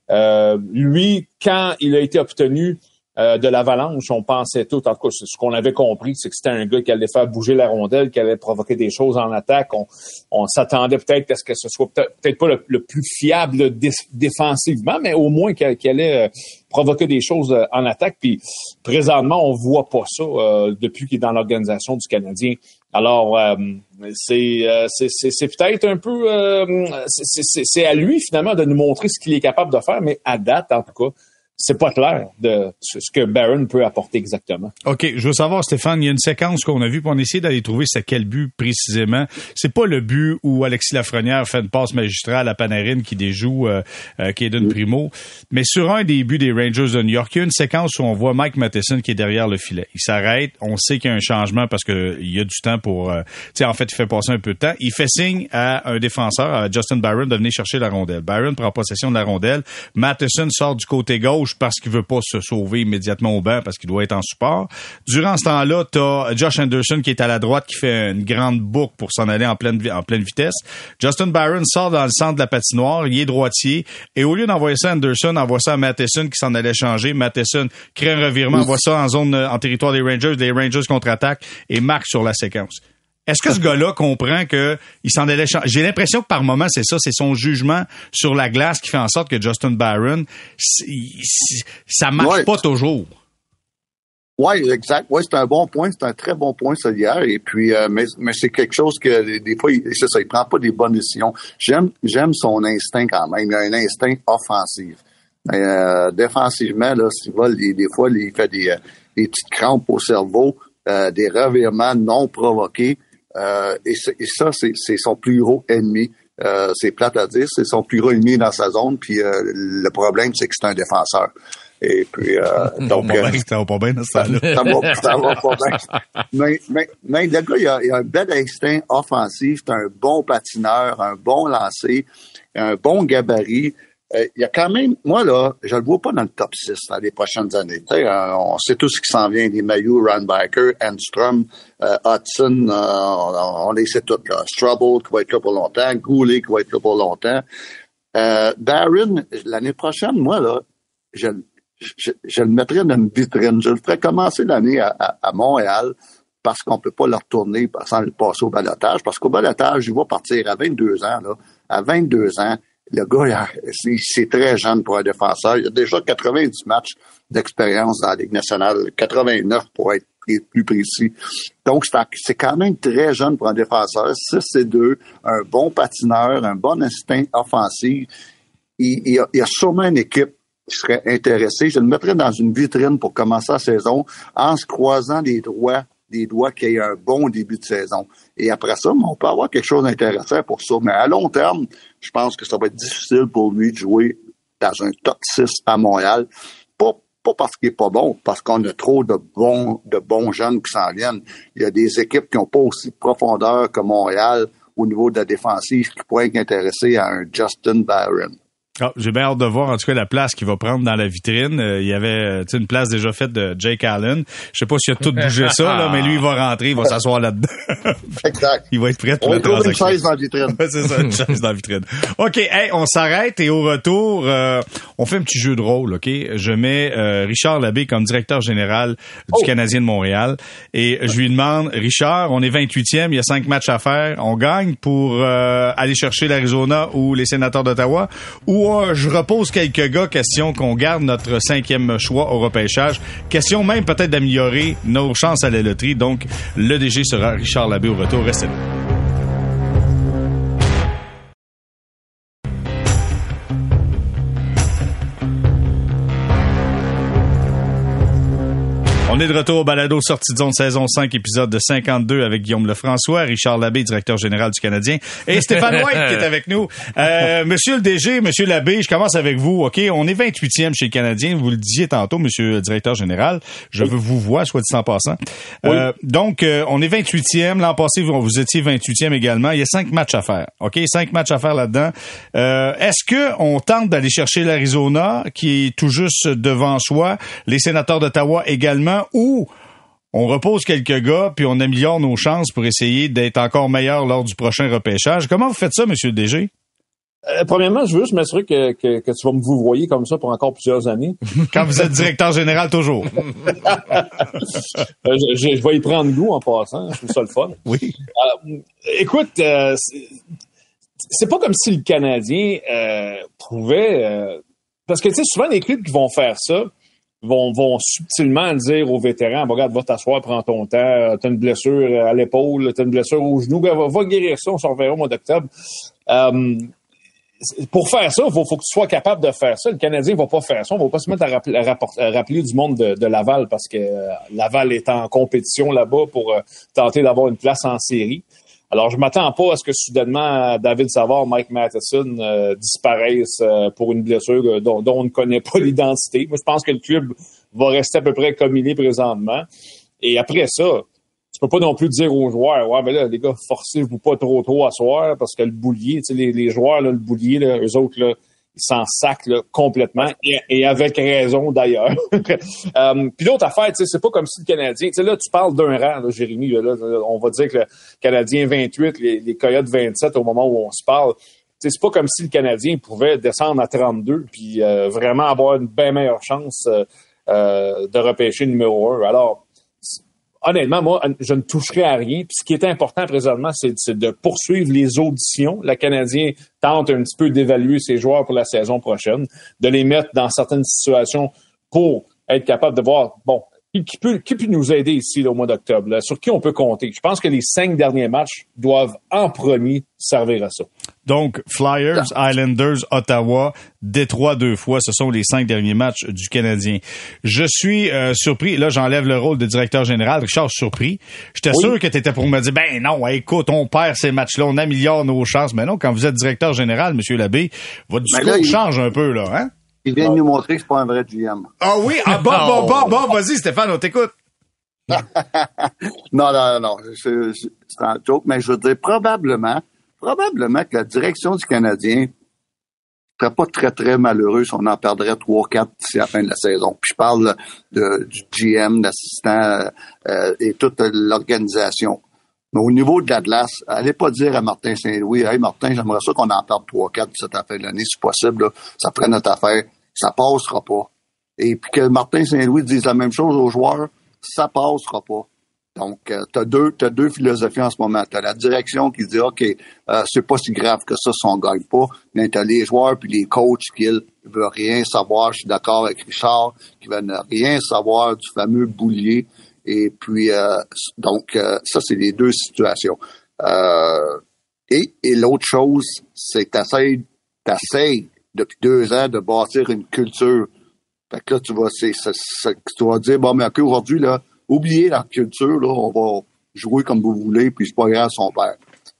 Speaker 3: Lui, quand il a été obtenu de l'Avalanche, on pensait tout, en tout cas, ce qu'on avait compris, c'est que c'était un gars qui allait faire bouger la rondelle, qui allait provoquer des choses en attaque. On s'attendait peut-être à ce que ce soit peut-être pas le plus fiable défensivement, mais au moins qu'il allait provoquer des choses en attaque. Puis présentement, on voit pas ça depuis qu'il est dans l'organisation du Canadien. Alors, c'est peut-être un peu, c'est à lui finalement de nous montrer ce qu'il est capable de faire, mais à date, en tout cas, c'est pas clair de ce que Barron peut apporter exactement.
Speaker 1: OK, je veux savoir, Stéphane, il y a une séquence qu'on a vue, puis on a essayé d'aller trouver c'est quel but précisément. C'est pas le but où Alexis Lafrenière fait une passe magistrale à Panarin qui déjoue Caden Primo, mais sur un des buts des Rangers de New York, il y a une séquence où on voit Mike Matheson qui est derrière le filet. Il s'arrête, on sait qu'il y a un changement parce que il y a du temps pour... tu sais, en fait, il fait passer un peu de temps. Il fait signe à un défenseur, à Justin Barron, de venir chercher la rondelle. Barron prend possession de la rondelle. Matheson sort du côté gauche parce qu'il veut pas se sauver immédiatement au banc parce qu'il doit être en support. Durant ce temps-là, t'as Josh Anderson qui est à la droite qui fait une grande boucle pour s'en aller en pleine vitesse. Justin Barron sort dans le centre de la patinoire, il est droitier et au lieu d'envoyer ça à Anderson, envoie ça à Matheson qui s'en allait changer. Matheson crée un revirement, envoie ça en territoire des Rangers. Les Rangers contre-attaquent et marquent sur la séquence. Est-ce que ce gars-là comprend que il s'en allait changer? J'ai l'impression que par moment, c'est ça, c'est son jugement sur la glace qui fait en sorte que Justin Barron, ça marche pas toujours.
Speaker 4: Oui, exact. Oui, c'est un bon point. C'est un très bon point, ça, hier. Et puis, mais c'est quelque chose que, des fois, c'est ça, il prend pas des bonnes décisions. J'aime son instinct quand même. Il a un instinct offensif. Défensivement, là, des fois, il fait des petites crampes au cerveau, des revirements non provoqués. Et ça, c'est son plus gros ennemi. C'est plate à dire, c'est son plus gros ennemi dans sa zone. Puis le problème, c'est que c'est un défenseur. Et puis donc
Speaker 1: ça va pas bien dans ce temps-là.
Speaker 4: Ça va pas bien. Mais le gars, il a un bel instinct offensif, c'est un bon patineur, un bon lancer, un bon gabarit. Il y a quand même, moi là, je le vois pas dans le top 6 dans les prochaines années. On sait tout ce qui s'en vient, des Mailloux, Reinbacher, Enstrom, Hudson, on les sait tous là. Struble qui va être là pour longtemps, Goulet qui va être là pour longtemps. Barron, l'année prochaine, moi là, je le mettrais dans une vitrine. Je le ferais commencer l'année à Montréal parce qu'on peut pas le retourner sans le passer au balotage. Parce qu'au balotage, il va partir à 22 ans là. À 22 ans, Le gars, c'est très jeune pour un défenseur. Il a déjà 90 matchs d'expérience dans la Ligue nationale, 89 pour être plus précis. Donc, c'est quand même très jeune pour un défenseur. 6-2, un bon patineur, un bon instinct offensif. Il y a sûrement une équipe qui serait intéressée. Je le mettrais dans une vitrine pour commencer la saison en se croisant les doigts qu'il y ait un bon début de saison. Et après ça, on peut avoir quelque chose d'intéressant pour ça. Mais à long terme, je pense que ça va être difficile pour lui de jouer dans un top 6 à Montréal. Pas parce qu'il est pas bon, parce qu'on a trop de bons jeunes qui s'en viennent. Il y a des équipes qui n'ont pas aussi de profondeur que Montréal au niveau de la défensive qui pourraient être intéressées à un Justin Barron.
Speaker 1: Oh, j'ai bien hâte de voir, en tout cas, la place qu'il va prendre dans la vitrine. Il y avait une place déjà faite de Jake Allen. Je sais pas s'il a tout bougé ça, là, mais lui, il va rentrer, il va s'asseoir là-dedans.
Speaker 4: Exact.
Speaker 1: Il va être prêt pour
Speaker 4: la
Speaker 1: transaction.
Speaker 4: On trouve une chaise dans la vitrine.
Speaker 1: C'est ça, une chaise dans la vitrine. OK, hey, on s'arrête et au retour, on fait un petit jeu de rôle, OK? Je mets Richard Labbé comme directeur général du Canadien de Montréal et je lui demande, Richard, on est 28e, il y a 5 matchs à faire, on gagne pour aller chercher l'Arizona ou les Sénateurs d'Ottawa, ou je repose quelques gars, question qu'on garde notre 5e choix au repêchage. Question même peut-être d'améliorer nos chances à la loterie. Donc, le DG sera Richard Labbé au retour. Restez là. On est de retour au balado Sortie de zone saison 5, épisode de 52 avec Guillaume Lefrançois, Richard Labbé, directeur général du Canadien, et Stéphane White qui est avec nous. Monsieur le DG, Monsieur Labbé, je commence avec vous. OK, on est 28e chez le Canadien. Vous le disiez tantôt, Monsieur le directeur général. Je veux vous voir, soit dit en passant. Oui. Donc, on est 28e. L'an passé, vous étiez 28e également. Il y a 5 matchs à faire. OK, 5 matchs à faire là-dedans. Est-ce que on tente d'aller chercher l'Arizona, qui est tout juste devant soi, les Sénateurs d'Ottawa également, ou on repose quelques gars puis on améliore nos chances pour essayer d'être encore meilleur lors du prochain repêchage? Comment vous faites ça, monsieur le DG?
Speaker 3: Premièrement, je veux juste m'assurer que tu vas me vous voyer comme ça pour encore plusieurs années.
Speaker 1: Quand vous êtes directeur général, toujours.
Speaker 3: Je vais y prendre goût en passant. Je trouve ça le fun.
Speaker 1: Oui.
Speaker 3: Écoute, c'est pas comme si le Canadien pouvait... parce que, tu sais, souvent, les clubs qui vont faire ça vont subtilement dire aux vétérans, regarde, va t'asseoir, prends ton temps, t'as une blessure à l'épaule, t'as une blessure au genou, va guérir ça, on s'en reverra au mois d'octobre. Pour faire ça, faut que tu sois capable de faire ça. Le Canadien va pas faire ça. On va pas se mettre à rappeler du monde de Laval parce que Laval est en compétition là-bas pour tenter d'avoir une place en série. Alors, je m'attends pas à ce que soudainement David Savard, Mike Matheson disparaissent pour une blessure dont on ne connaît pas l'identité. Moi, je pense que le club va rester à peu près comme il est présentement. Et après ça, tu peux pas non plus dire aux joueurs, ouais, ben là, les gars, forcez-vous pas trop à soir parce que le boulier, tu sais, les joueurs, là, le boulier, là, eux autres, là, ils s'en sacent là, complètement et avec raison d'ailleurs. Puis l'autre affaire, tu sais, c'est pas comme si le Canadien, tu sais là, tu parles d'un rang, là, Jérémy, là, on va dire que le Canadien 28, les Coyotes 27 au moment où on se parle. Tu sais, c'est pas comme si le Canadien pouvait descendre à 32 puis vraiment avoir une bien meilleure chance de repêcher numéro 1. Alors, honnêtement, moi, je ne toucherai à rien. Puis ce qui est important présentement, c'est de poursuivre les auditions. Le Canadien tente un petit peu d'évaluer ses joueurs pour la saison prochaine, de les mettre dans certaines situations pour être capable de voir, bon, qui peut nous aider ici là, au mois d'octobre, là, sur qui on peut compter. Je pense que les 5 derniers matchs doivent en premier servir à ça.
Speaker 1: Donc, Flyers, Islanders, Ottawa, Détroit 2 fois, ce sont les 5 derniers matchs du Canadien. Je suis surpris, là j'enlève le rôle de directeur général, Richard, je suis surpris. J'étais sûr que tu étais pour me dire, ben non, écoute, on perd ces matchs-là, on améliore nos chances. Mais non, quand vous êtes directeur général, monsieur Labbé, votre discours change un peu, là, hein?
Speaker 4: Il vient de nous montrer que c'est pas un vrai GM.
Speaker 1: Ah oui? Ah bon, vas-y Stéphane, on t'écoute.
Speaker 4: Non, c'est un joke, mais je veux dire, probablement que la direction du Canadien serait pas très, très malheureux si on en perdrait 3-4 d'ici la fin de la saison. Puis je parle du GM, d'assistant et toute l'organisation. Mais au niveau de la glace, allez pas dire à Martin Saint-Louis, « Hey Martin, j'aimerais ça qu'on en perde 3-4 d'ici la fin de l'année, si possible, là, ça ferait notre affaire. » Ça passera pas. Et puis que Martin Saint-Louis dise la même chose aux joueurs, ça passera pas. Donc, t'as deux philosophies en ce moment. T'as la direction qui dit, OK, c'est pas si grave que ça si on gagne pas. Mais t'as les joueurs puis les coachs qui veulent rien savoir. Je suis d'accord avec Richard, qui veulent rien savoir du fameux boulier. Et puis, ça, c'est les deux situations. Et l'autre chose, c'est que t'essayes depuis 2 ans de bâtir une culture. Fait que là, tu vas dire, bon, mais OK, aujourd'hui, là, oubliez la culture, là, on va jouer comme vous voulez, puis c'est pas grave si on perd.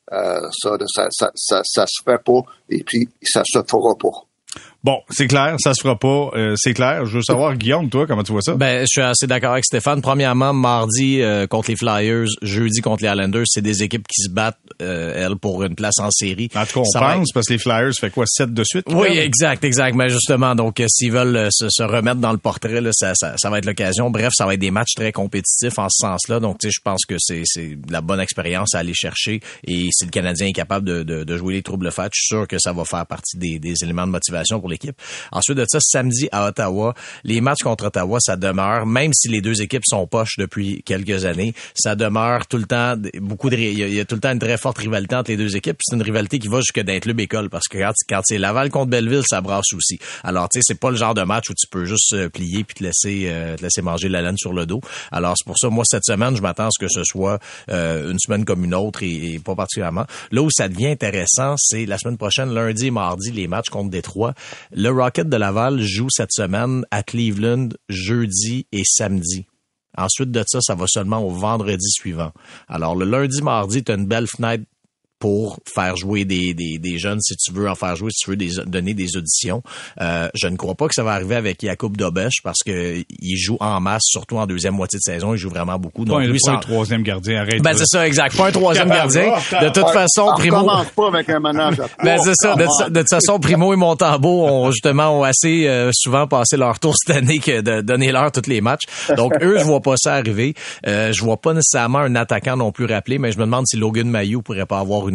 Speaker 4: Ça se fait pas, et puis ça se fera pas.
Speaker 1: Bon, c'est clair, ça se fera pas, c'est clair. Je veux savoir, Guillaume, toi, comment tu vois ça?
Speaker 2: Ben, je suis assez d'accord avec Stéphane. Premièrement, mardi contre les Flyers, jeudi contre les Islanders, c'est des équipes qui se battent, elles, pour une place en série.
Speaker 1: En tout cas, on pense, parce que les Flyers fait quoi, 7 de suite?
Speaker 2: Oui, exact. Mais justement, donc, s'ils veulent se remettre dans le portrait, là, ça va être l'occasion. Bref, ça va être des matchs très compétitifs en ce sens-là. Donc, tu sais, je pense que c'est de la bonne expérience à aller chercher. Et si le Canadien est capable de jouer les troubles fêtes, je suis sûr que ça va faire partie des éléments de motivation pour l'équipe. Ensuite de ça, samedi à Ottawa, les matchs contre Ottawa, ça demeure, même si les deux équipes sont poches depuis quelques années, ça demeure tout le temps il y a tout le temps une très forte rivalité entre les deux équipes. C'est une rivalité qui va jusque d'un club école, parce que quand c'est Laval contre Belleville, ça brasse aussi. Alors, tu sais, c'est pas le genre de match où tu peux juste plier puis te laisser manger la laine sur le dos. Alors, c'est pour ça, moi, cette semaine, je m'attends à ce que ce soit une semaine comme une autre et pas particulièrement. Là où ça devient intéressant, c'est la semaine prochaine, lundi et mardi, les matchs contre Détroit. Le Rocket de Laval joue cette semaine à Cleveland jeudi et samedi. Ensuite de ça, ça va seulement au vendredi suivant. Alors, le lundi, mardi, tu as une belle fenêtre pour faire jouer des jeunes, si tu veux en faire jouer, si tu veux donner des auditions. Je ne crois pas que ça va arriver avec Jakub Dobeš, parce que il joue en masse, surtout en deuxième moitié de saison, il joue vraiment beaucoup. Donc,
Speaker 1: lui, c'est un troisième gardien, arrête.
Speaker 2: Ben, c'est ça, exact. Pas un troisième gardien. De toute façon, Primo...
Speaker 4: On commence pas avec un ménage à trois.
Speaker 2: Ben, c'est ça. De toute façon, Primo et Montembeault ont assez souvent passé leur tour cette année que de donner l'heure tous les matchs. Donc, eux, je vois pas ça arriver. Je vois pas nécessairement un attaquant non plus rappelé, mais je me demande si Logan Mailloux pourrait pas avoir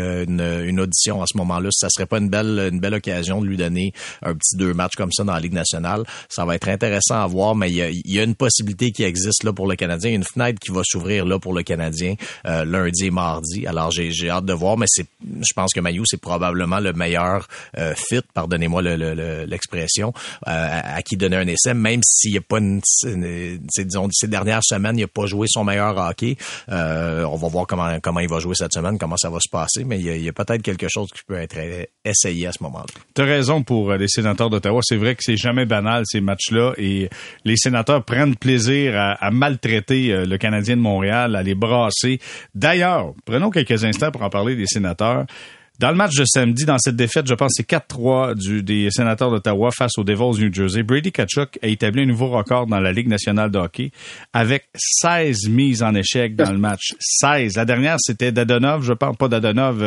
Speaker 2: une audition à ce moment-là. Ça serait pas une belle occasion de lui donner un petit 2 matchs comme ça dans la Ligue nationale. Ça va être intéressant à voir, mais il y a une possibilité qui existe là pour le Canadien, une fenêtre qui va s'ouvrir là pour le Canadien lundi et mardi. Alors j'ai hâte de voir, mais je pense que Mailloux, c'est probablement le meilleur fit, pardonnez-moi l'expression, à qui donner un essai, même s'il n'y a pas disons, ces dernières semaines, il n'a pas joué son meilleur hockey. On va voir comment il va jouer cette semaine, comment ça va se passer, mais il y a peut-être quelque chose qui peut être essayé à ce moment-là.
Speaker 1: Tu as raison pour les sénateurs d'Ottawa. C'est vrai que c'est jamais banal, ces matchs-là, et les sénateurs prennent plaisir à maltraiter le Canadien de Montréal, à les brasser. D'ailleurs, prenons quelques instants pour en parler des sénateurs. Dans le match de samedi, dans cette défaite, je pense que c'est 4-3 des Sénateurs d'Ottawa face aux Devils New Jersey. Brady Tkachuk a établi un nouveau record dans la Ligue nationale de hockey avec 16 mises en échec dans le match. 16. La dernière, c'était Dadonov, je pense, pas Dadonov.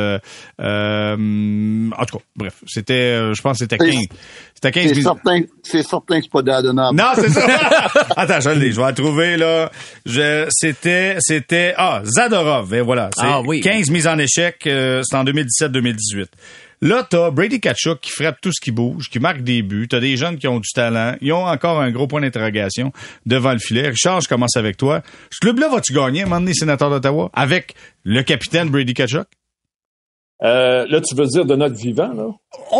Speaker 1: En tout cas, bref, c'était, je pense que c'était 15. C'était 15 mises.
Speaker 4: C'est certain que c'est pas Dadonov.
Speaker 1: Non, c'est ça. Attends, je vais la trouver, là. C'était Zadorov, et voilà.
Speaker 2: Oui.
Speaker 1: 15 mises en échec, c'est en 2017-2018. Là, t'as Brady Tkachuk qui frappe tout ce qui bouge, qui marque des buts. T'as des jeunes qui ont du talent. Ils ont encore un gros point d'interrogation devant le filet. Richard, je commence avec toi. Ce club-là, vas-tu gagner à un moment donné, Sénateurs d'Ottawa, avec le capitaine Brady Tkachuk?
Speaker 3: Là, tu veux dire de notre vivant, là?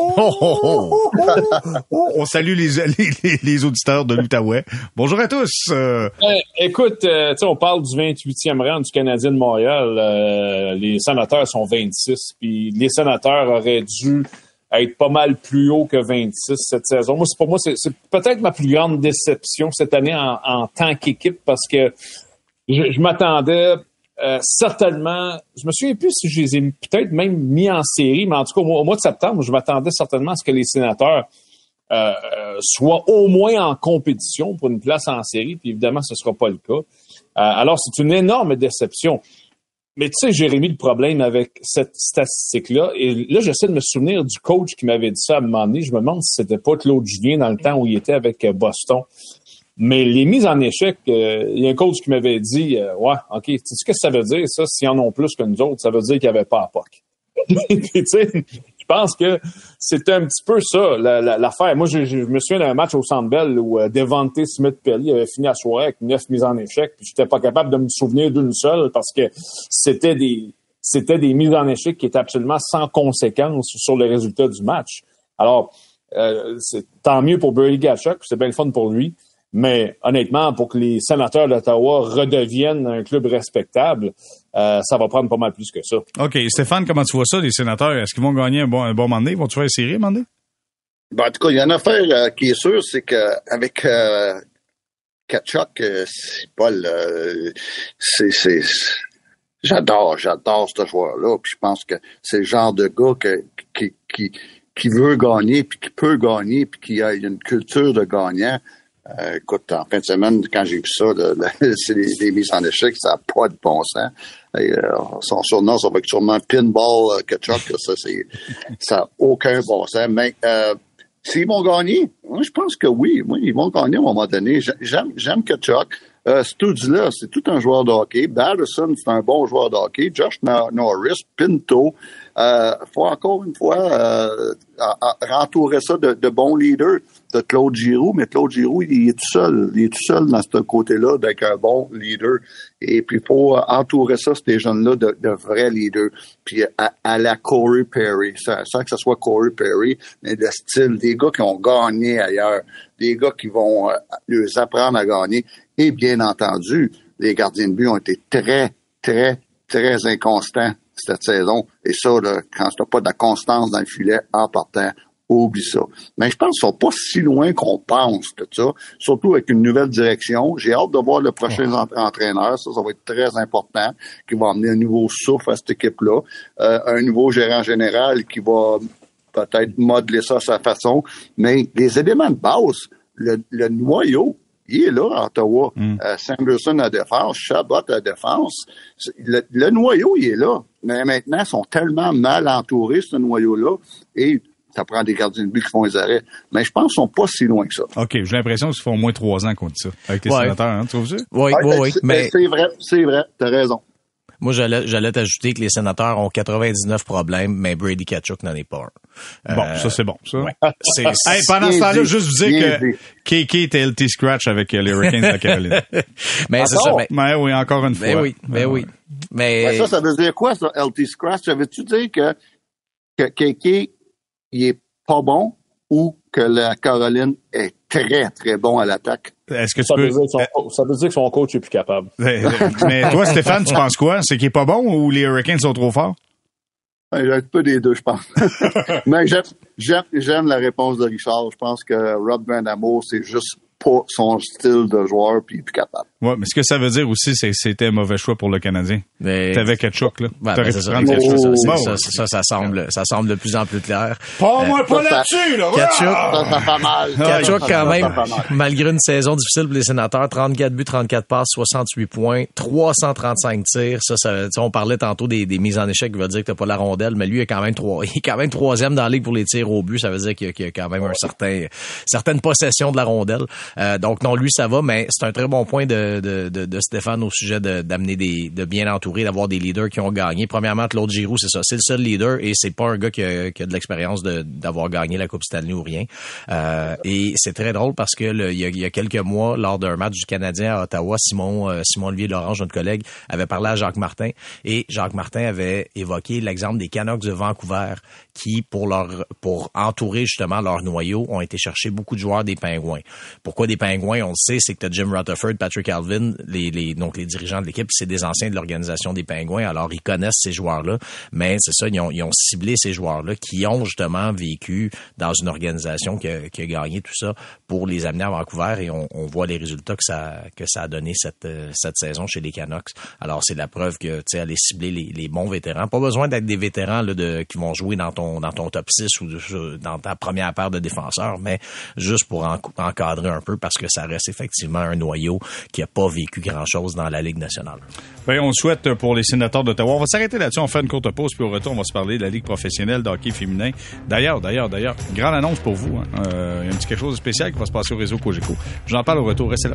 Speaker 1: On salue les auditeurs de l'Outaouais. Bonjour à tous.
Speaker 3: Écoute, tu sais, on parle du 28e rang du Canadien de Montréal. Les sénateurs sont 26, puis les sénateurs auraient dû être pas mal plus haut que 26 cette saison. Moi, c'est peut-être ma plus grande déception cette année en tant qu'équipe, parce que je m'attendais... certainement, je me souviens plus si je les ai peut-être même mis en série, mais en tout cas, au mois de septembre, je m'attendais certainement à ce que les sénateurs soient au moins en compétition pour une place en série, puis évidemment, ce ne sera pas le cas. Alors, c'est une énorme déception. Mais tu sais, Jérémy, le problème avec cette statistique-là, et là, j'essaie de me souvenir du coach qui m'avait dit ça à un moment donné, je me demande si c'était pas Claude Julien dans le temps où il était avec Boston. Mais les mises en échec, il y a un coach qui m'avait dit, ouais, OK, tu sais ce que ça veut dire, ça, s'ils en ont plus que nous autres, ça veut dire qu'il n'y avait pas à POC. Tu sais, je pense que c'était un petit peu ça, l'affaire. Moi, je me souviens d'un match au Centre Bell où Devonte Smith-Pelly avait fini la soirée avec 9 mises en échec, puis j'étais pas capable de me souvenir d'une seule parce que c'était des mises en échec qui étaient absolument sans conséquence sur le résultat du match. Alors, c'est tant mieux pour Brady Tkachuk, c'est bien le fun pour lui. Mais honnêtement, pour que les Sénateurs d'Ottawa redeviennent un club respectable, ça va prendre pas mal plus que ça.
Speaker 1: OK. Stéphane, comment tu vois ça, les Sénateurs? Est-ce qu'ils vont gagner un bon moment donné? Vont-tu faire une série, un moment donné?
Speaker 4: Ben, en tout cas, il y a une affaire qui est sûre, c'est qu'avec Tkachuk, c'est pas j'adore ce joueur-là. Puis je pense que c'est le genre de gars qui veut gagner, puis qui peut gagner, puis qui a une culture de gagnant. Écoute, en fin de semaine, quand j'ai vu ça, c'est des mises en échec, ça n'a pas de bon sens. Et, son surnom, ça va être sûrement Pinball Tkachuk. Ça n'a aucun bon sens. Mais s'ils vont gagner, moi, je pense que oui. Moi, ils vont gagner à un moment donné. J'aime Tkachuk. Stoudzilla, c'est tout un joueur de hockey. Batterson, c'est un bon joueur de hockey. Josh Norris, Pinto. Faut encore une fois rentourer ça de bons leaders, de Claude Giroux, mais Claude Giroux, il est tout seul. Il est tout seul dans ce côté-là avec un bon leader. Et puis, il faut entourer ça, ces jeunes-là, de vrais leaders. Puis, à la Corey Perry, sans que ce soit Corey Perry, mais le style des gars qui ont gagné ailleurs, des gars qui vont les apprendre à gagner. Et bien entendu, les gardiens de but ont été très, très, très inconstants cette saison. Et ça, là, quand tu n'as pas de la constance dans le filet en partant, oublie ça. Mais je pense qu'ils sont pas si loin qu'on pense de ça, surtout avec une nouvelle direction. J'ai hâte de voir le prochain entraîneur. Ça va être très important, qui va amener un nouveau souffle à cette équipe-là. Un nouveau gérant général qui va peut-être modeler ça à sa façon. Mais les éléments de base, le noyau, il est là à Ottawa. Sanderson à défense, Chabot à défense. Le noyau, il est là. Mais maintenant, ils sont tellement mal entourés, ce noyau-là, et ça prend des gardiens de but qui font les arrêts. Mais je pense qu'ils sont pas si loin que ça.
Speaker 1: OK, j'ai l'impression qu'ils font au moins 3 ans qu'on dit ça, avec les Sénateurs, hein, tu trouves ça?
Speaker 2: Oui. Mais
Speaker 4: c'est vrai, t'as raison.
Speaker 2: Moi, j'allais t'ajouter que les Sénateurs ont 99 problèmes, mais Brady Tkachuk n'en est pas un.
Speaker 1: Bon, ça, c'est bon, ça.
Speaker 2: Ouais.
Speaker 1: Hey, pendant ce temps-là, juste vous dire que KK était LT Scratch avec les Hurricanes de Caroline.
Speaker 2: Mais c'est ça.
Speaker 1: Mais oui, encore une fois.
Speaker 2: Oui. Mais
Speaker 4: ça veut dire quoi, ça, LT Scratch? Ça veut-tu dire que KK, il est pas bon ou que la Caroline est très, très bon à l'attaque?
Speaker 1: Est-ce que
Speaker 3: ça veut dire que son coach est plus capable.
Speaker 1: Mais toi, Stéphane, tu penses quoi? C'est qu'il est pas bon ou les Hurricanes sont trop forts?
Speaker 4: J'ai un peu des deux, je pense. Mais j'aime la réponse de Richard. Je pense que Rob Brandamo, c'est juste pas son style de joueur, puis il est plus capable.
Speaker 1: Ouais, mais ce que ça veut dire aussi, c'est que c'était un mauvais choix pour le Canadien. Mais t'avais Tkachuk, là.
Speaker 2: T'aurais pu prendre Tkachuk. Ça semble de plus en plus clair.
Speaker 1: Pas là-dessus, là!
Speaker 2: Tkachuk,
Speaker 4: ça fait mal.
Speaker 2: Tkachuk, quand même, malgré une saison difficile pour les Sénateurs, 34 buts, 34 passes, 68 points, 335 tirs. Ça, on parlait tantôt des mises en échec, qui veut dire que t'as pas la rondelle, mais lui, il est quand même troisième dans la ligue pour les tirs au but. Ça veut dire qu'il y a quand même certaine possession de la rondelle. Donc non, lui ça va, mais c'est un très bon point de Stéphane au sujet d'amener de bien entourer, d'avoir des leaders qui ont gagné. Premièrement, Claude Giroux, c'est ça, c'est le seul leader et c'est pas un gars qui a de l'expérience d'avoir gagné la Coupe Stanley ou rien. Et c'est très drôle parce que il y a quelques mois, lors d'un match du Canadien à Ottawa, Simon-Olivier Lorange, notre collègue, avait parlé à Jacques Martin et Jacques Martin avait évoqué l'exemple des Canucks de Vancouver qui, pour entourer justement leur noyau, ont été chercher beaucoup de joueurs des Pingouins. Pourquoi des Pingouins? On le sait, c'est que t'as Jim Rutherford, Patrick Alvin, donc les dirigeants de l'équipe, c'est des anciens de l'organisation des Pingouins, alors ils connaissent ces joueurs-là, mais c'est ça, ils ont ciblé ces joueurs-là qui ont justement vécu dans une organisation qui a gagné tout ça pour les amener à Vancouver et on voit les résultats que ça a donné cette saison chez les Canucks. Alors c'est la preuve que tu sais aller cibler les bons vétérans, pas besoin d'être des vétérans là qui vont jouer dans ton top 6 ou dans ta première paire de défenseurs, mais juste pour encadrer un peu parce que ça reste effectivement un noyau qui a pas vécu grand-chose dans la Ligue nationale.
Speaker 1: Ben, on souhaite pour les Sénateurs d'Ottawa. On va s'arrêter là-dessus, on fait une courte pause, puis au retour, on va se parler de la Ligue professionnelle de hockey féminin. D'ailleurs, grande annonce pour vous. Il y a un petit quelque chose de spécial qui va se passer au réseau Cogeco. J'en parle au retour, restez là.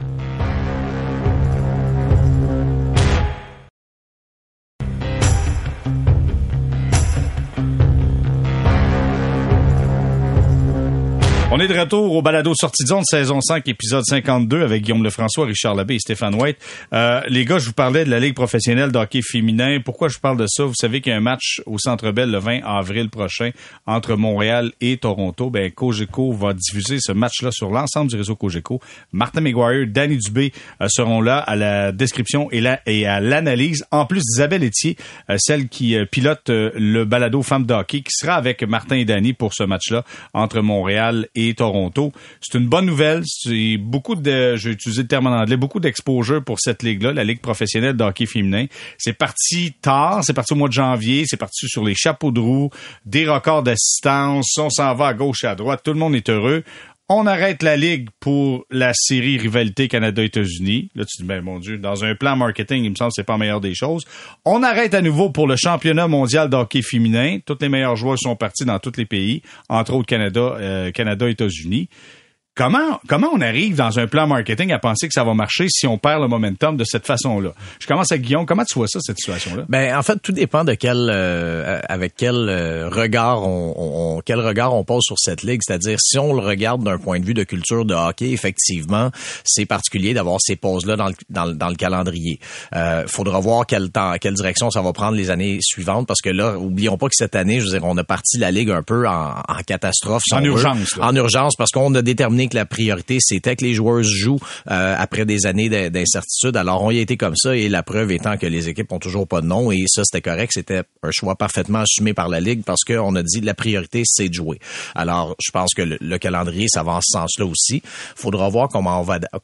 Speaker 1: est de retour au balado Sortie de zone, saison 5, épisode 52, avec Guillaume Lefrançois, Richard Labbé et Stéphane White. Les gars, je vous parlais de la Ligue professionnelle de hockey féminin. Pourquoi je vous parle de ça? Vous savez qu'il y a un match au Centre Bell le 20 avril prochain entre Montréal et Toronto. Ben, Cogeco va diffuser ce match-là sur l'ensemble du réseau Cogeco. Martin McGuire, Danny Dubé seront là à la description et à l'analyse. En plus d'Isabelle Etier, celle qui pilote le balado Femmes de hockey, qui sera avec Martin et Danny pour ce match-là entre Montréal et Toronto. C'est une bonne nouvelle. C'est beaucoup de, j'ai utilisé le terme en anglais, beaucoup d'exposure pour cette ligue-là, la Ligue professionnelle de hockey féminin. C'est parti tard, c'est parti au mois de janvier, c'est parti sur les chapeaux de roue, des records d'assistance, on s'en va à gauche et à droite, tout le monde est heureux. On arrête la Ligue pour la série rivalité Canada-États-Unis. Là, tu dis, ben, mon Dieu, dans un plan marketing, il me semble que c'est pas la meilleure des choses. On arrête à nouveau pour le championnat mondial de hockey féminin. Toutes les meilleures joueuses sont parties dans tous les pays, entre autres Canada-États-Unis. Comment on arrive dans un plan marketing à penser que ça va marcher si on perd le momentum de cette façon-là? Je commence avec Guillaume. Comment tu vois ça, cette situation-là?
Speaker 2: Ben, en fait, tout dépend de avec quel regard quel regard on pose sur cette ligue. C'est-à-dire, si on le regarde d'un point de vue de culture de hockey, effectivement, c'est particulier d'avoir ces pauses-là dans le calendrier. Faudra voir quelle direction ça va prendre les années suivantes, parce que là, oublions pas que cette année, je veux dire, on a parti la ligue un peu en catastrophe.
Speaker 1: En urgence.
Speaker 2: En urgence, parce qu'on a déterminé que la priorité, c'était que les joueuses jouent après des années d'incertitude. Alors, on y a été comme ça, et la preuve étant que les équipes ont toujours pas de nom, et ça, c'était correct. C'était un choix parfaitement assumé par la Ligue, parce qu'on a dit la priorité, c'est de jouer. Alors, je pense que le calendrier, ça va en ce sens-là aussi. Faudra voir comment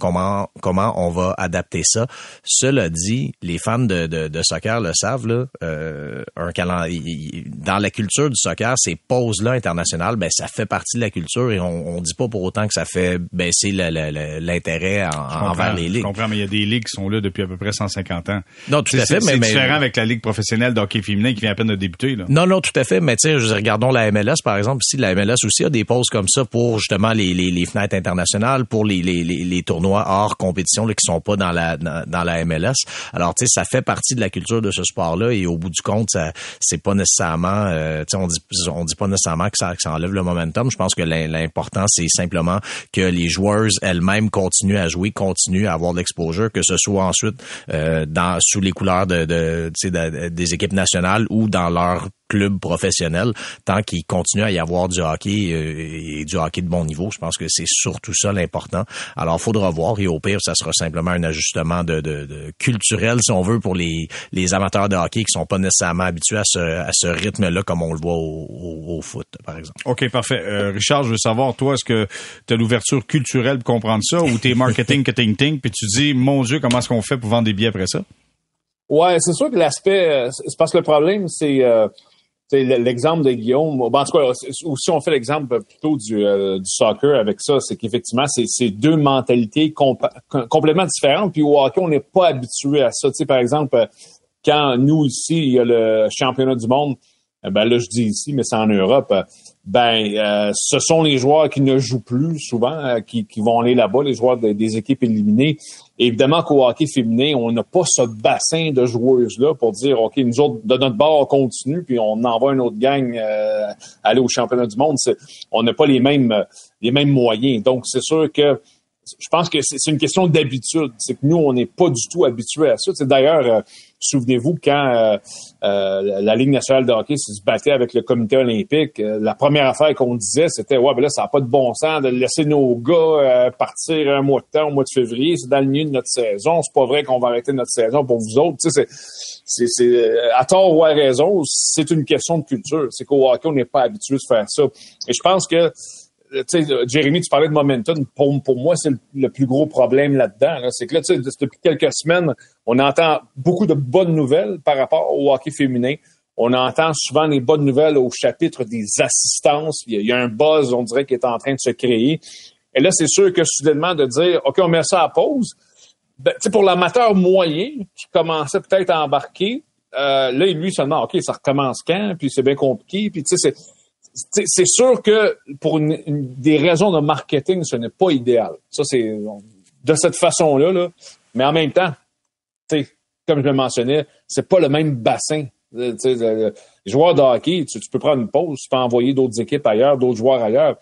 Speaker 2: on va adapter ça. Cela dit, les fans de soccer le savent, là, un calendrier, dans la culture du soccer, ces pauses-là internationales, ben, ça fait partie de la culture, et on dit pas pour autant que ça fait baisser l'intérêt envers les ligues.
Speaker 1: Je comprends, mais il y a des ligues qui sont là depuis à peu près 150 ans.
Speaker 2: Non, tout à fait.
Speaker 1: C'est différent avec la Ligue professionnelle de hockey féminin qui vient à peine de débuter, là.
Speaker 2: Non, tout à fait. Mais tu sais, regardons la MLS, par exemple. Ici, la MLS aussi a des pauses comme ça pour justement les fenêtres internationales, pour les tournois hors compétition là, qui sont pas dans la MLS. Alors, tu sais, ça fait partie de la culture de ce sport-là, et au bout du compte, ça, c'est pas nécessairement, tu sais, on dit pas nécessairement que ça enlève le momentum. Je pense que l'important, c'est simplement que les joueuses elles-mêmes continuent à jouer, continuent à avoir de l'exposure, que ce soit ensuite sous les couleurs des équipes nationales ou dans leur club professionnel, tant qu'il continue à y avoir du hockey et du hockey de bon niveau. Je pense que c'est surtout ça l'important. Alors, faudra voir, et au pire, ça sera simplement un ajustement de culturel, si on veut, pour les amateurs de hockey qui sont pas nécessairement habitués à ce rythme-là, comme on le voit au foot, par exemple.
Speaker 1: OK, parfait. Richard, je veux savoir, toi, est-ce que tu as l'ouverture culturelle pour comprendre ça, ou t'es marketing ting, puis tu dis, mon Dieu, comment est-ce qu'on fait pour vendre des billets après ça?
Speaker 3: Ouais, c'est sûr que l'aspect, c'est parce que le problème, c'est l'exemple de Guillaume. En tout cas, ou si on fait l'exemple plutôt du soccer avec ça, c'est qu'effectivement, c'est deux mentalités complètement différentes. Puis au hockey, on n'est pas habitué à ça. Tu sais, par exemple, quand nous ici, il y a le championnat du monde, ben là, je dis ici, mais c'est en Europe. Ce sont les joueurs qui ne jouent plus souvent, qui vont aller là-bas, les joueurs des équipes éliminées. Et évidemment qu'au hockey féminin, on n'a pas ce bassin de joueuses-là pour dire, OK, nous autres, de notre bord, on continue, puis on envoie une autre gang aller au championnat du monde. On n'a pas les mêmes moyens. Donc, c'est sûr que je pense que c'est une question d'habitude. C'est que nous, on n'est pas du tout habitués à ça. D'ailleurs, souvenez-vous, quand la Ligue nationale de hockey se battait avec le comité olympique, la première affaire qu'on disait, c'était « Ouais, ben là, ça n'a pas de bon sens de laisser nos gars partir un mois de temps, au mois de février. C'est dans le milieu de notre saison. C'est pas vrai qu'on va arrêter notre saison pour vous autres. » Tu sais, c'est à tort ou à raison, c'est une question de culture. C'est qu'au hockey, on n'est pas habitué de faire ça. Et je pense que tu sais, Jérémy, tu parlais de momentum. Pour moi, c'est le plus gros problème là-dedans. Là. C'est que là, tu sais, depuis quelques semaines, on entend beaucoup de bonnes nouvelles par rapport au hockey féminin. On entend souvent des bonnes nouvelles au chapitre des assistances. Il y a un buzz, on dirait, qui est en train de se créer. Et là, c'est sûr que soudainement, de dire, OK, on met ça à pause. Ben, tu sais, pour l'amateur moyen qui commençait peut-être à embarquer, là, lui, seulement, OK, ça recommence quand? Puis c'est bien compliqué. Puis tu sais, c'est sûr que pour des raisons de marketing, ce n'est pas idéal. Ça, c'est de cette façon-là, là. Mais en même temps, tu sais, comme je le mentionnais, c'est pas le même bassin. Les joueurs de hockey, tu peux prendre une pause, tu peux envoyer d'autres équipes ailleurs, d'autres joueurs ailleurs.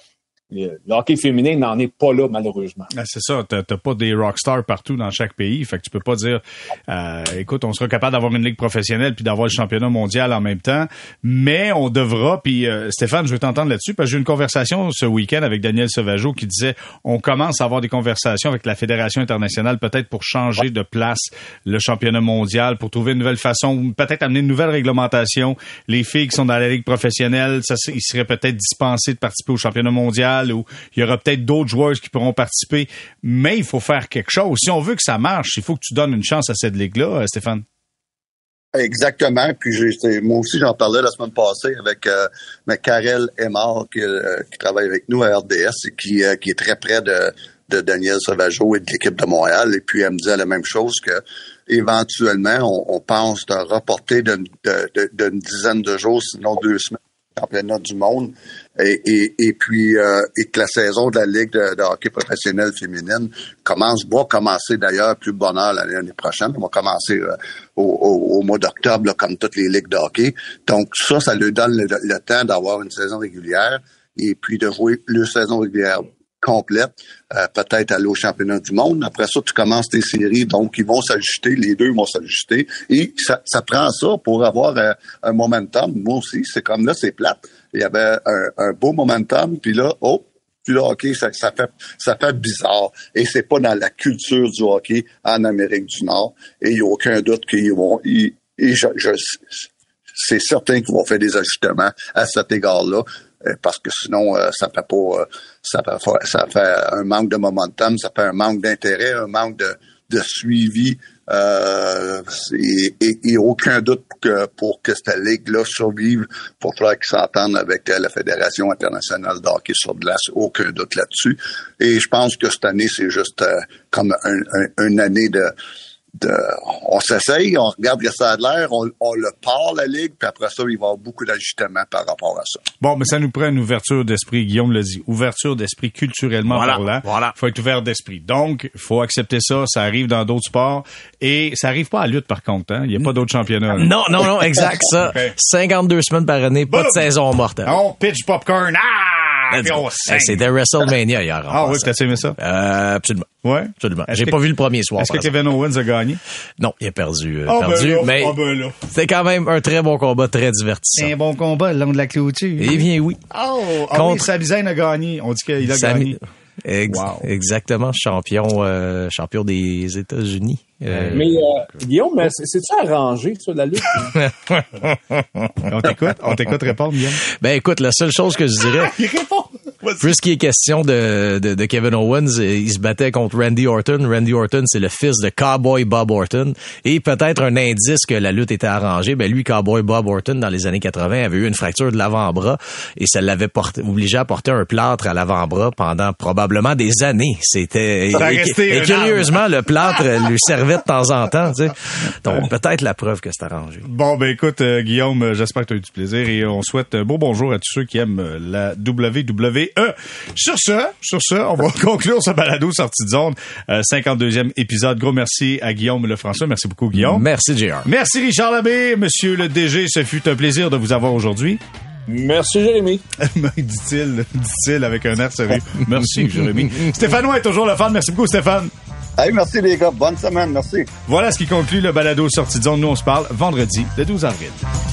Speaker 3: le hockey féminin n'en est pas là, malheureusement.
Speaker 1: C'est ça, t'as pas des rockstars partout dans chaque pays, fait que tu peux pas dire écoute, on sera capable d'avoir une ligue professionnelle puis d'avoir le championnat mondial en même temps, mais on devra, puis Stéphane, je veux t'entendre là-dessus, parce que j'ai eu une conversation ce week-end avec Daniel Sauvageau qui disait on commence à avoir des conversations avec la Fédération internationale peut-être pour changer de place le championnat mondial, pour trouver une nouvelle façon, peut-être amener une nouvelle réglementation. Les filles qui sont dans la ligue professionnelle, ils seraient peut-être dispensés de participer au championnat mondial, ou il y aura peut-être d'autres joueurs qui pourront participer, mais il faut faire quelque chose. Si on veut que ça marche, il faut que tu donnes une chance à cette ligue-là, Stéphane.
Speaker 4: Exactement. Puis moi aussi, j'en parlais la semaine passée avec Karel Aymar qui travaille avec nous à RDS et qui est très près de Daniel Sauvageau et de l'équipe de Montréal. Et puis, elle me disait la même chose que éventuellement, on pense de reporter d'une dizaine de jours, sinon 2 semaines, championnat du monde et puis que la saison de la Ligue de hockey professionnel féminine va commencer d'ailleurs plus bonheur l'année prochaine. On va commencer au mois d'octobre là, comme toutes les ligues de hockey. Donc ça lui donne le temps d'avoir une saison régulière et puis de jouer une saison régulière complète, peut-être aller au championnat du monde. Après ça, tu commences tes séries, donc ils vont s'ajuster, les deux vont s'ajuster. Et ça prend ça pour avoir un momentum. Moi aussi, c'est comme là, c'est plate. Il y avait un beau momentum, puis là, puis le hockey, ça fait bizarre. Et c'est pas dans la culture du hockey en Amérique du Nord. Et il n'y a aucun doute qu'ils vont... c'est certain qu'ils vont faire des ajustements à cet égard-là. Parce que sinon, ça fait un manque de momentum, ça fait un manque d'intérêt, un manque de suivi, et aucun doute que pour que cette ligue-là survive, il faudra qu'ils s'entendent avec la Fédération internationale de hockey sur glace, aucun doute là-dessus. Et je pense que cette année, c'est juste comme une année on s'essaye, on regarde que ça a l'air, on le part la ligue, puis après ça, il va y avoir beaucoup d'ajustements par rapport à ça.
Speaker 1: Bon, mais ça nous prend une ouverture d'esprit, Guillaume l'a dit, ouverture d'esprit culturellement parlant. Voilà. Faut être ouvert d'esprit. Donc, il faut accepter ça, ça arrive dans d'autres sports, et ça arrive pas à la lutte par contre, hein. Il y a pas d'autres championnats. Là.
Speaker 2: Non, exact, ça. Okay. 52 semaines par année, pas de saison morte.
Speaker 1: On pitch popcorn,
Speaker 2: c'était WrestleMania hier.
Speaker 1: Ah oui, t'as aimé ça?
Speaker 2: Absolument.
Speaker 1: Ouais.
Speaker 2: Absolument. J'ai pas vu le premier soir.
Speaker 1: Est-ce que Kevin Owens a gagné?
Speaker 2: Non, il a perdu.
Speaker 1: Mais
Speaker 2: c'était quand même un très bon combat, très divertissant.
Speaker 1: C'est un bon combat le long de la clôture.
Speaker 2: Eh bien, oui.
Speaker 1: Oui, Sami Zayn a gagné. On dit qu'il a gagné.
Speaker 2: Wow. Exactement, champion des États-Unis.
Speaker 3: Mais Guillaume, c'est-tu arrangé ça la lutte?
Speaker 1: On t'écoute répondre, Guillaume.
Speaker 2: Ben écoute, la seule chose que je dirais,
Speaker 1: il répond.
Speaker 2: Puisqu'il est question de Kevin Owens, il se battait contre Randy Orton. Randy Orton, c'est le fils de Cowboy Bob Orton. Et peut-être un indice que la lutte était arrangée. Ben lui, Cowboy Bob Orton, dans les années 80, avait eu une fracture de l'avant-bras et ça l'avait obligé à porter un plâtre à l'avant-bras pendant probablement des années. C'était et curieusement, le plâtre lui servait de temps en temps. Tu sais. Donc peut-être la preuve que c'est arrangé.
Speaker 1: Bon, ben écoute, Guillaume, j'espère que tu as eu du plaisir et on souhaite un beau bonjour à tous ceux qui aiment la WWE. Sur ce, on va conclure ce balado sortie de zone, 52e épisode. Gros merci à Guillaume Lefrançois. Merci beaucoup, Guillaume.
Speaker 2: Merci, JR.
Speaker 1: Merci, Richard Labbé. Monsieur le DG, ce fut un plaisir de vous avoir aujourd'hui.
Speaker 3: Merci, Jérémy.
Speaker 1: dit-il avec un air sérieux. Merci, Jérémy. Stéphanois est toujours le fan. Merci beaucoup, Stéphane.
Speaker 4: Hey, merci les gars. Bonne semaine. Merci.
Speaker 1: Voilà ce qui conclut le balado sortie de zone. Nous, on se parle vendredi, le 12 avril.